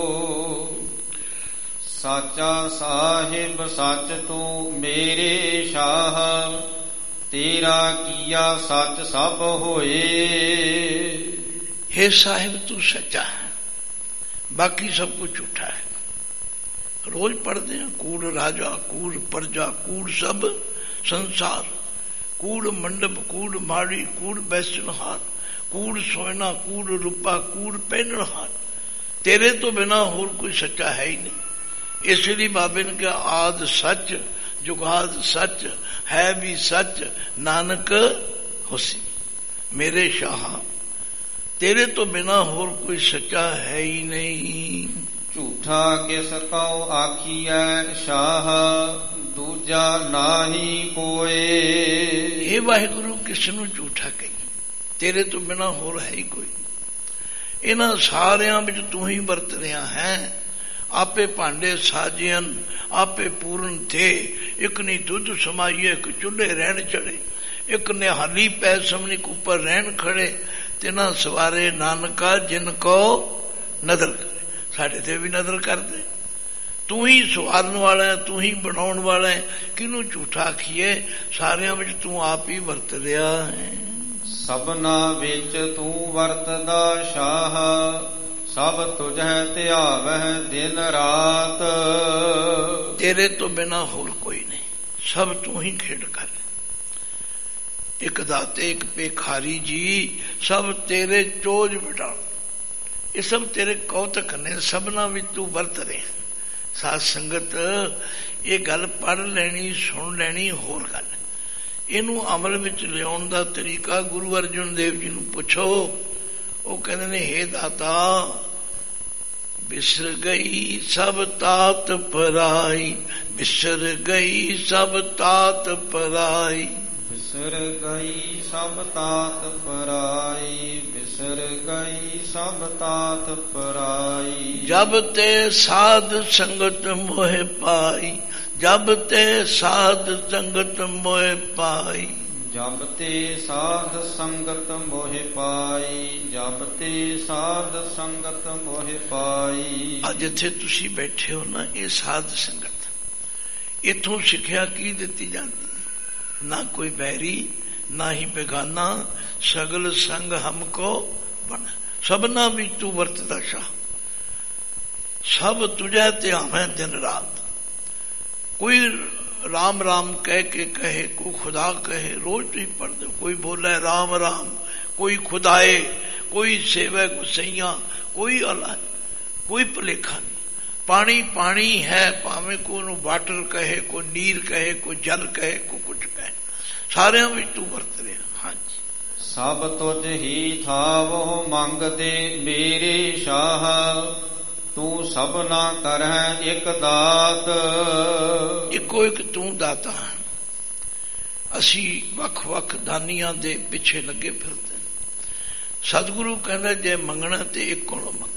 ਸਾਚਾ ਸਾਹਿਬ ਸੱਚ ਤੂੰ ਮੇਰੇ ਸ਼ਾਹ, ਤੇਰਾ ਕੀਆ ਸੱਚ ਸਭ ਹੋਏ। हे ਸਾਹਿਬ ਤੂੰ ਸੱਚਾ ਹੈ, ਬਾਕੀ ਸਭ ਕੁਝ ਝੂਠਾ ਹੈ। ਰੋਜ਼ ਪੜ੍ਹਦੇ ਹਾਂ ਕੂੜ ਰਾਜਾ, ਕੂੜ ਪ੍ਰਜਾ, ਕੂੜ ਸਭ ਸੰਸਾਰ, ਕੂੜ ਮੰਡਪ, ਕੂੜ ਮਾੜੀ, ਕੂੜ ਬੈਸਣਹਾਰ, ਕੂੜ ਸੋਇਨਾ, ਕੂੜ ਰੂਪਾ, ਕੂੜ ਪਹਿਨਣਹਾਰ। ਤੇਰੇ ਤੋਂ ਬਿਨਾ ਹੋਰ ਕੋਈ ਸੱਚਾ ਹੈ ਹੀ ਨਹੀਂ। ਇਸ ਲਈ ਬਾਬੇ ਨੇ ਕਿਹਾ ਆਦ ਸੱਚ ਜੁਗਾਦ ਸੱਚ ਹੈ ਵੀ ਸੱਚ, ਨਾਨਕ ਹੋਸੀ। ਮੇਰੇ ਸ਼ਾਹ ਤੇਰੇ ਤੋਂ ਬਿਨਾ ਹੋਰ ਕੋਈ ਸੱਚਾ ਹੈ ਹੀ ਨਹੀਂ। ਝੂਠਾ ਕਿਸ ਕਉ ਆਖੀਐ ਸ਼ਾਹ, ਦੂਜਾ ਨਾਹੀ ਕੋਏ। ਇਹ ਵਾਹਿਗੁਰੂ ਕਿਸ ਨੂੰ ਝੂਠਾ ਕਹੀ, ਤੇਰੇ ਤੋਂ ਬਿਨਾ ਹੋਰ ਹੈ ਹੀ ਕੋਈ। ਇਹਨਾਂ ਸਾਰਿਆਂ ਵਿੱਚ ਤੂੰ ਹੀ ਵਰਤ ਰਿਹਾ ਹੈ। ਆਪੇ ਭਾਂਡੇ ਸਾਜਿਅਨ ਆਪੇ ਪੂਰਨ ਥੇ, ਇੱਕ ਨੀ ਦੁੱਧ ਸਮਾਈਏ, ਇੱਕ ਚੁੱਲ੍ਹੇ ਰਹਿਣ ਚੜੇ, ਇੱਕ ਨਿਹਾਲੀ ਪੈ ਸਮਨਿਕ ਉੱਪਰ ਰਹਿਣ ਖੜੇ, ਤਿਨਾ ਸਵਾਰੇ ਨਾਨਕਾ ਜਿਨ ਕੋ ਨਦਰ ਕਰੇ। ਸਾਡੇ ਤੇ ਵੀ ਨਦਰ ਕਰਦੇ। ਤੂੰ ਹੀ ਸਵਾਰਨ ਵਾਲਾ ਹੈ, ਤੂੰ ਹੀ ਬਣਾਉਣ ਵਾਲਾ ਹੈ, ਕਿਹਨੂੰ ਝੂਠਾ ਆਖੀਏ। ਸਾਰਿਆਂ ਵਿੱਚ ਤੂੰ ਆਪ ਹੀ ਵਰਤ ਰਿਹਾ ਹੈ। ਸਭਨਾ ਵਿੱਚ ਤੂੰ ਵਰਤਦਾ ਸ਼ਾਹ, ਸਭ ਤੁਝੈ ਧਿਆਵਹਿ ਦਿਨ ਰਾਤ। ਤੇਰੇ ਤੋਂ ਬਿਨਾ ਹੋਰ ਕੋਈ ਨਹੀਂ, ਸਭ ਤੂੰ ਹੀ ਖੇਡ ਕਰ। ਇੱਕ ਦਾਤੇ ਇੱਕ ਭੇਖਾਰੀ ਜੀ, ਸਭ ਤੇਰੇ ਚੋਜ ਵਟਾਣ। ਇਹ ਸਭ ਤੇਰੇ ਕੌਤਕ ਨੇ, ਸਭਨਾ ਵਿੱਚ ਤੂੰ ਵਰਤ ਰਿਹਾ। ਸਾਧ ਸੰਗਤ ਇਹ ਗੱਲ ਪੜ੍ਹ ਲੈਣੀ, ਸੁਣ ਲੈਣੀ ਹੋਰ ਗੱਲ। ਇਹਨੂੰ ਅਮਲ ਵਿੱਚ ਲਿਆਉਣ ਦਾ ਤਰੀਕਾ ਗੁਰੂ ਅਰਜਨ ਦੇਵ ਜੀ ਨੂੰ ਪੁੱਛੋ। ਉਹ ਕਹਿੰਦੇ ਨੇ, ਹੇ ਦਾਤਾ ਬਿਸਰ ਗਈ ਸਭ ਤਾਤ ਪਰਾਈ, ਬਿਸਰ ਗਈ ਸਭ ਤਾਤ ਪਰਾਈ। ਬਿਸਰ ਗਈ ਸਭ ਤਾਤ ਪਰਾਈ, ਬਿਸਰ ਗਈ ਸਭ ਤਾਤ ਪਰਾਈ। ਜਬ ਤੇ ਸਾਧ ਸੰਗਤ ਮੋਹਿ ਪਾਈ, ਜਬ ਤੇ ਸਾਧ ਸੰਗਤ ਮੋਹਿ ਪਾਈ। ਜਬ ਤੇ ਸਾਧ ਸੰਗਤ ਮੋਹਿ ਪਾਈ, ਜਬ ਤੇ ਸਾਧ ਸੰਗਤ ਮੋਹਿ ਪਾਈ। ਅੱਜ ਇੱਥੇ ਤੁਸੀਂ ਬੈਠੇ ਹੋ ਨਾ, ਇਹ ਸਾਧ ਸੰਗਤ। ਇੱਥੋਂ ਸਿੱਖਿਆ ਕੀ ਦਿੱਤੀ ਜਾਂਦੀ? ਨਾ ਕੋਈ ਬੈਰੀ ਨਾ ਹੀ ਬੇਗਾਨਾ, ਸਗਲ ਸੰਗ ਹਮਕੋ ਬਣ। ਸਭਨਾ ਵਿੱਚ ਤੂੰ ਵਰਤਦਾ ਸ਼ਾਹ, ਸਭ ਤੁਝੇ ਧਿਆਵੇਂ ਦਿਨ ਰਾਤ। ਕੋਈ राम राम कह के कहे, कोई खुदा कहे, रोज नहीं पढ़ते। कोई बोले राम राम, कोई खुदाए, कोई सेवे गुसैया, कोई अल्लाह, कोई भुलेखा नहीं। पानी पानी है, भावे को वाटर कहे, कोई नीर कहे, कोई जल कहे, कोई कुछ कहे, सारे में तू वरत रहा। हाँ जी। सब तुझ ही थावो मंगदे मेरे शाह, तू सबना करह एक दात। इको एक तू दाता। असी वख वख दानियां दे पिछे लगे फिरते। सतगुरु कहना जे मंगना ते एक कोलों मंग।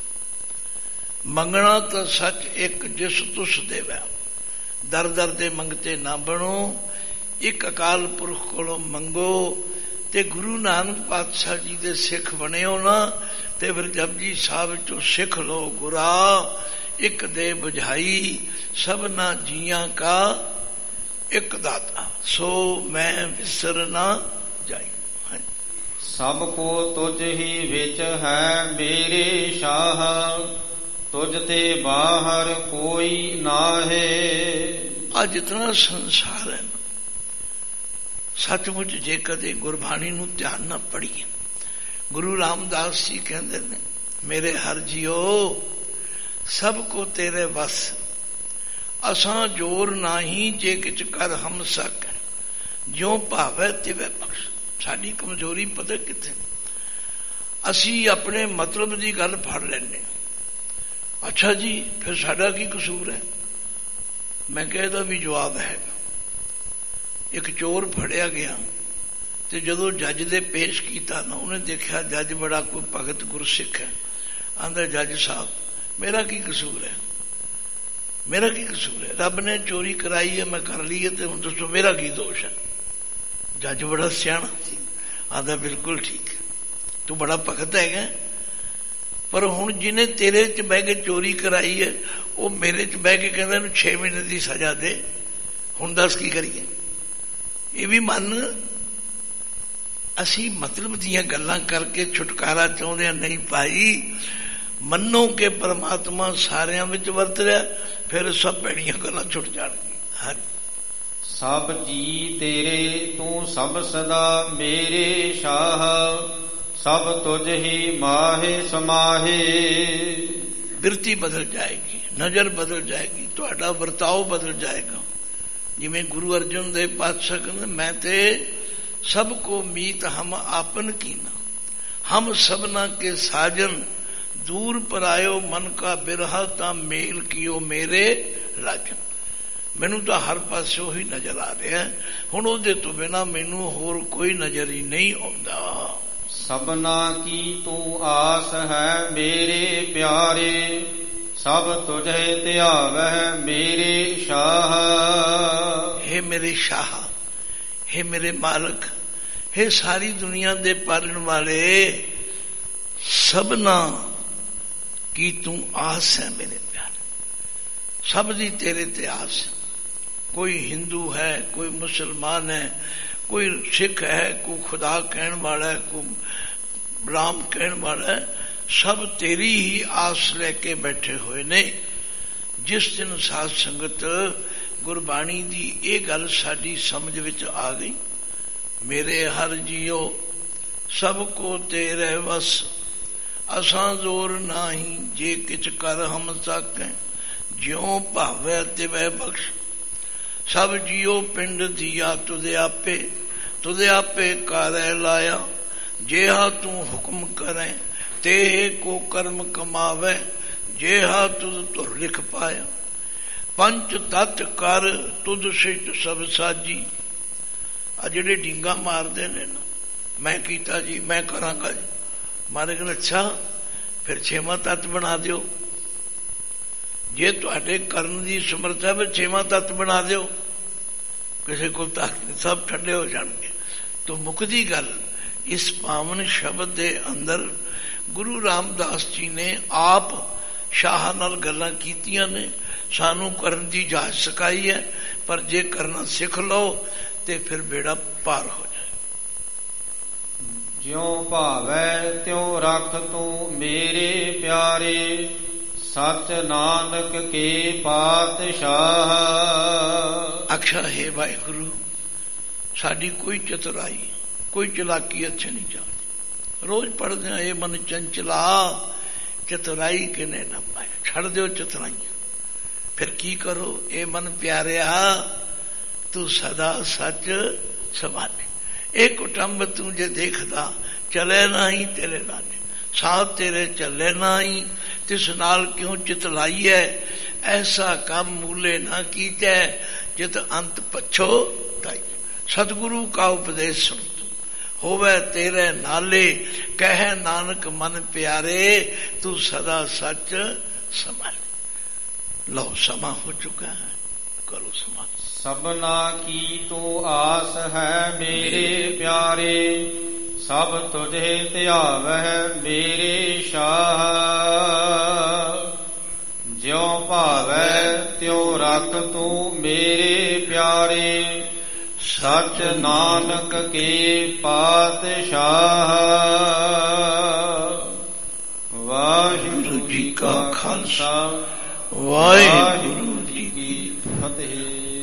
मंगना तो सच एक जिस तुस देवै। दर दर दे मंगते ना बनो, एक अकाल पुरख कोलों मंगो। ते गुरु नानक पातशाह जी दे सिख बने हो ना, ते फिर जपजी साहब चो सिख लो गुरा। एक दे बुझाई सबना जियां का एक दाता, सो मैं विसर ना जाई। सब को तुझ ही विच है मेरे शाह, तुझ ते बाहर कोई नाहे। आज जितना संसार है सचमुच जे कदे गुरबाणी नूं ध्यान ना पढ़ीए। गुरु रामदास जी कहते ने, मेरे हर जियो सबको तेरे वस, असां जोर नाही जे किच कर हम सक, ज्यों भावै तिवै बख्श। साडी कमजोरी पता किथे, असी अपने मतलब की गल फड़ लेने। अच्छा जी फिर साडा की कसूर है? मैं कहता भी जवाब है। एक चोर फड़िया गया ते जदों जज दे पेश किया ना, उन्हें देखा जज बड़ा कोई भगत गुरसिख है। आंदा जज साहब मेरा की कसूर है, मेरा की कसूर है? रब ने चोरी कराई है, मैं कर ली है, तो हुण दसो मेरा की दोष है? जज बड़ा सियाणा सी, आंदा बिल्कुल ठीक है, तू बड़ा भगत है, पर हुण जिन्हें तेरे च बह के चोरी कराई है वो मेरे च बह के कहंदा इहनूं 6 महीने की सजा दे। हुण दस की करिए? ये भी मन असी मतलब दियां गल्लां करके छुटकारा चाहुंदे नहीं पाई। मनो के परमात्मा सारियां विच वरत रहा, फिर सब भैड़ियां गल्लां छुट जाणगियां। हाँ सब जी तेरे तू सब सदा मेरे शाह, सब तुझ ही माहे समाहे। बिरती बदल जाएगी, नजर बदल जाएगी, तुहाडा वर्ताव बदल जाएगा। जिमें गुरु अर्जन देव पातशाह कहते, मैं ते सबको मीत हम आपन कीना, हम सबना के साजन, दूर पर आयो मन का बिरहा ता मेल कियो मेरे राजन। मैनू तो हर पासे ही नजर आ रहा है, हुण उहदे तो बिना मैनू होर कोई नजर ही नहीं आउंदा। सबना की तू आस है मेरे प्यारे, सब तुझे ध्यावह मेरे शाह। हे मेरे शाह, हे मेरे मालक, हे सारी दुनिया दे पालन वाले, सबना की तू आस है मेरे प्यारे। सब दी तेरे ते आस है। कोई हिंदू है, कोई मुसलमान है, कोई सिख है, कोई खुदा कहने वाला है, कोई राम कहने वाला है, सब तेरी ही आस लेके बैठे हुए ने। जिस दिन साध संगत गुरबाणी दी ये गल साडी समझ विच आ गई, मेरे हर जियो सबको तेरे वस, असां जोर नाही जे किच कर हम साकें, ज्यों भावै तिवै बख्श। सब जियो पिंड दिया तुझे आपे कारै लाया, जेहा तू हुक्म करें तेहे को कर्म कमावे, जेहा तुझ तुर लिख पाया। पंच तत् कर तुद सिट सब साजी। आ जेडे डींगा मारदे ने ना, मैं कीता जी, मैं करांगा जी, मारे कहना अच्छा फिर छेवां तत्त बना दियो। जे तुहाडे करन दी समर्थ है फिर छेवां तत्त बना दियो, किसी को ताकत सब ठंडे हो जाएंगे। तो मुकदी गल इस पावन शब्द दे अंदर गुरु रामदास जी ने आप शाह नाल गल्लां कीतियां ने, सानू करन दी जाच सिखाई है, पर जे करना सिख लो ते फिर बेड़ा पार हो जाए। ज्यों भावै त्यों रख तू मेरे प्यारे, सच नानक के पातशाह। आख्या है वाहिगुरु साडी कोई चतुराई कोई चलाकी अच्छे नहीं चलती। रोज पढ़ते हैं ये मन चंचला चतुराई किने ना पाए, छड़ दो चतुराइयां। फिर की करो, ये मन प्यारिया तू सदा सच संभाले। एक कुटुंब तू जे देखदा चले ना ही तेरे नाले, साथ तेरे चले ना ही तिस नाल क्यों चितलाई है। ऐसा काम मूले ना कीते जित अंत पछो ताई। सतगुरु का उपदेश सुन तू होवे तेरे नाले, कह नानक मन प्यारे तू सदा सच संभाले। लो समा हो चुका है, करो समा। सबना की तो आस है मेरे प्यारे, सब तुझे त्यावह मेरे शाह। ज्यों भावै त्यों रख तू मेरे प्यारे, सच नानक के पातशाह। वाहिगुरु जी का खालसा, वाहिगुरु जी की फतेह।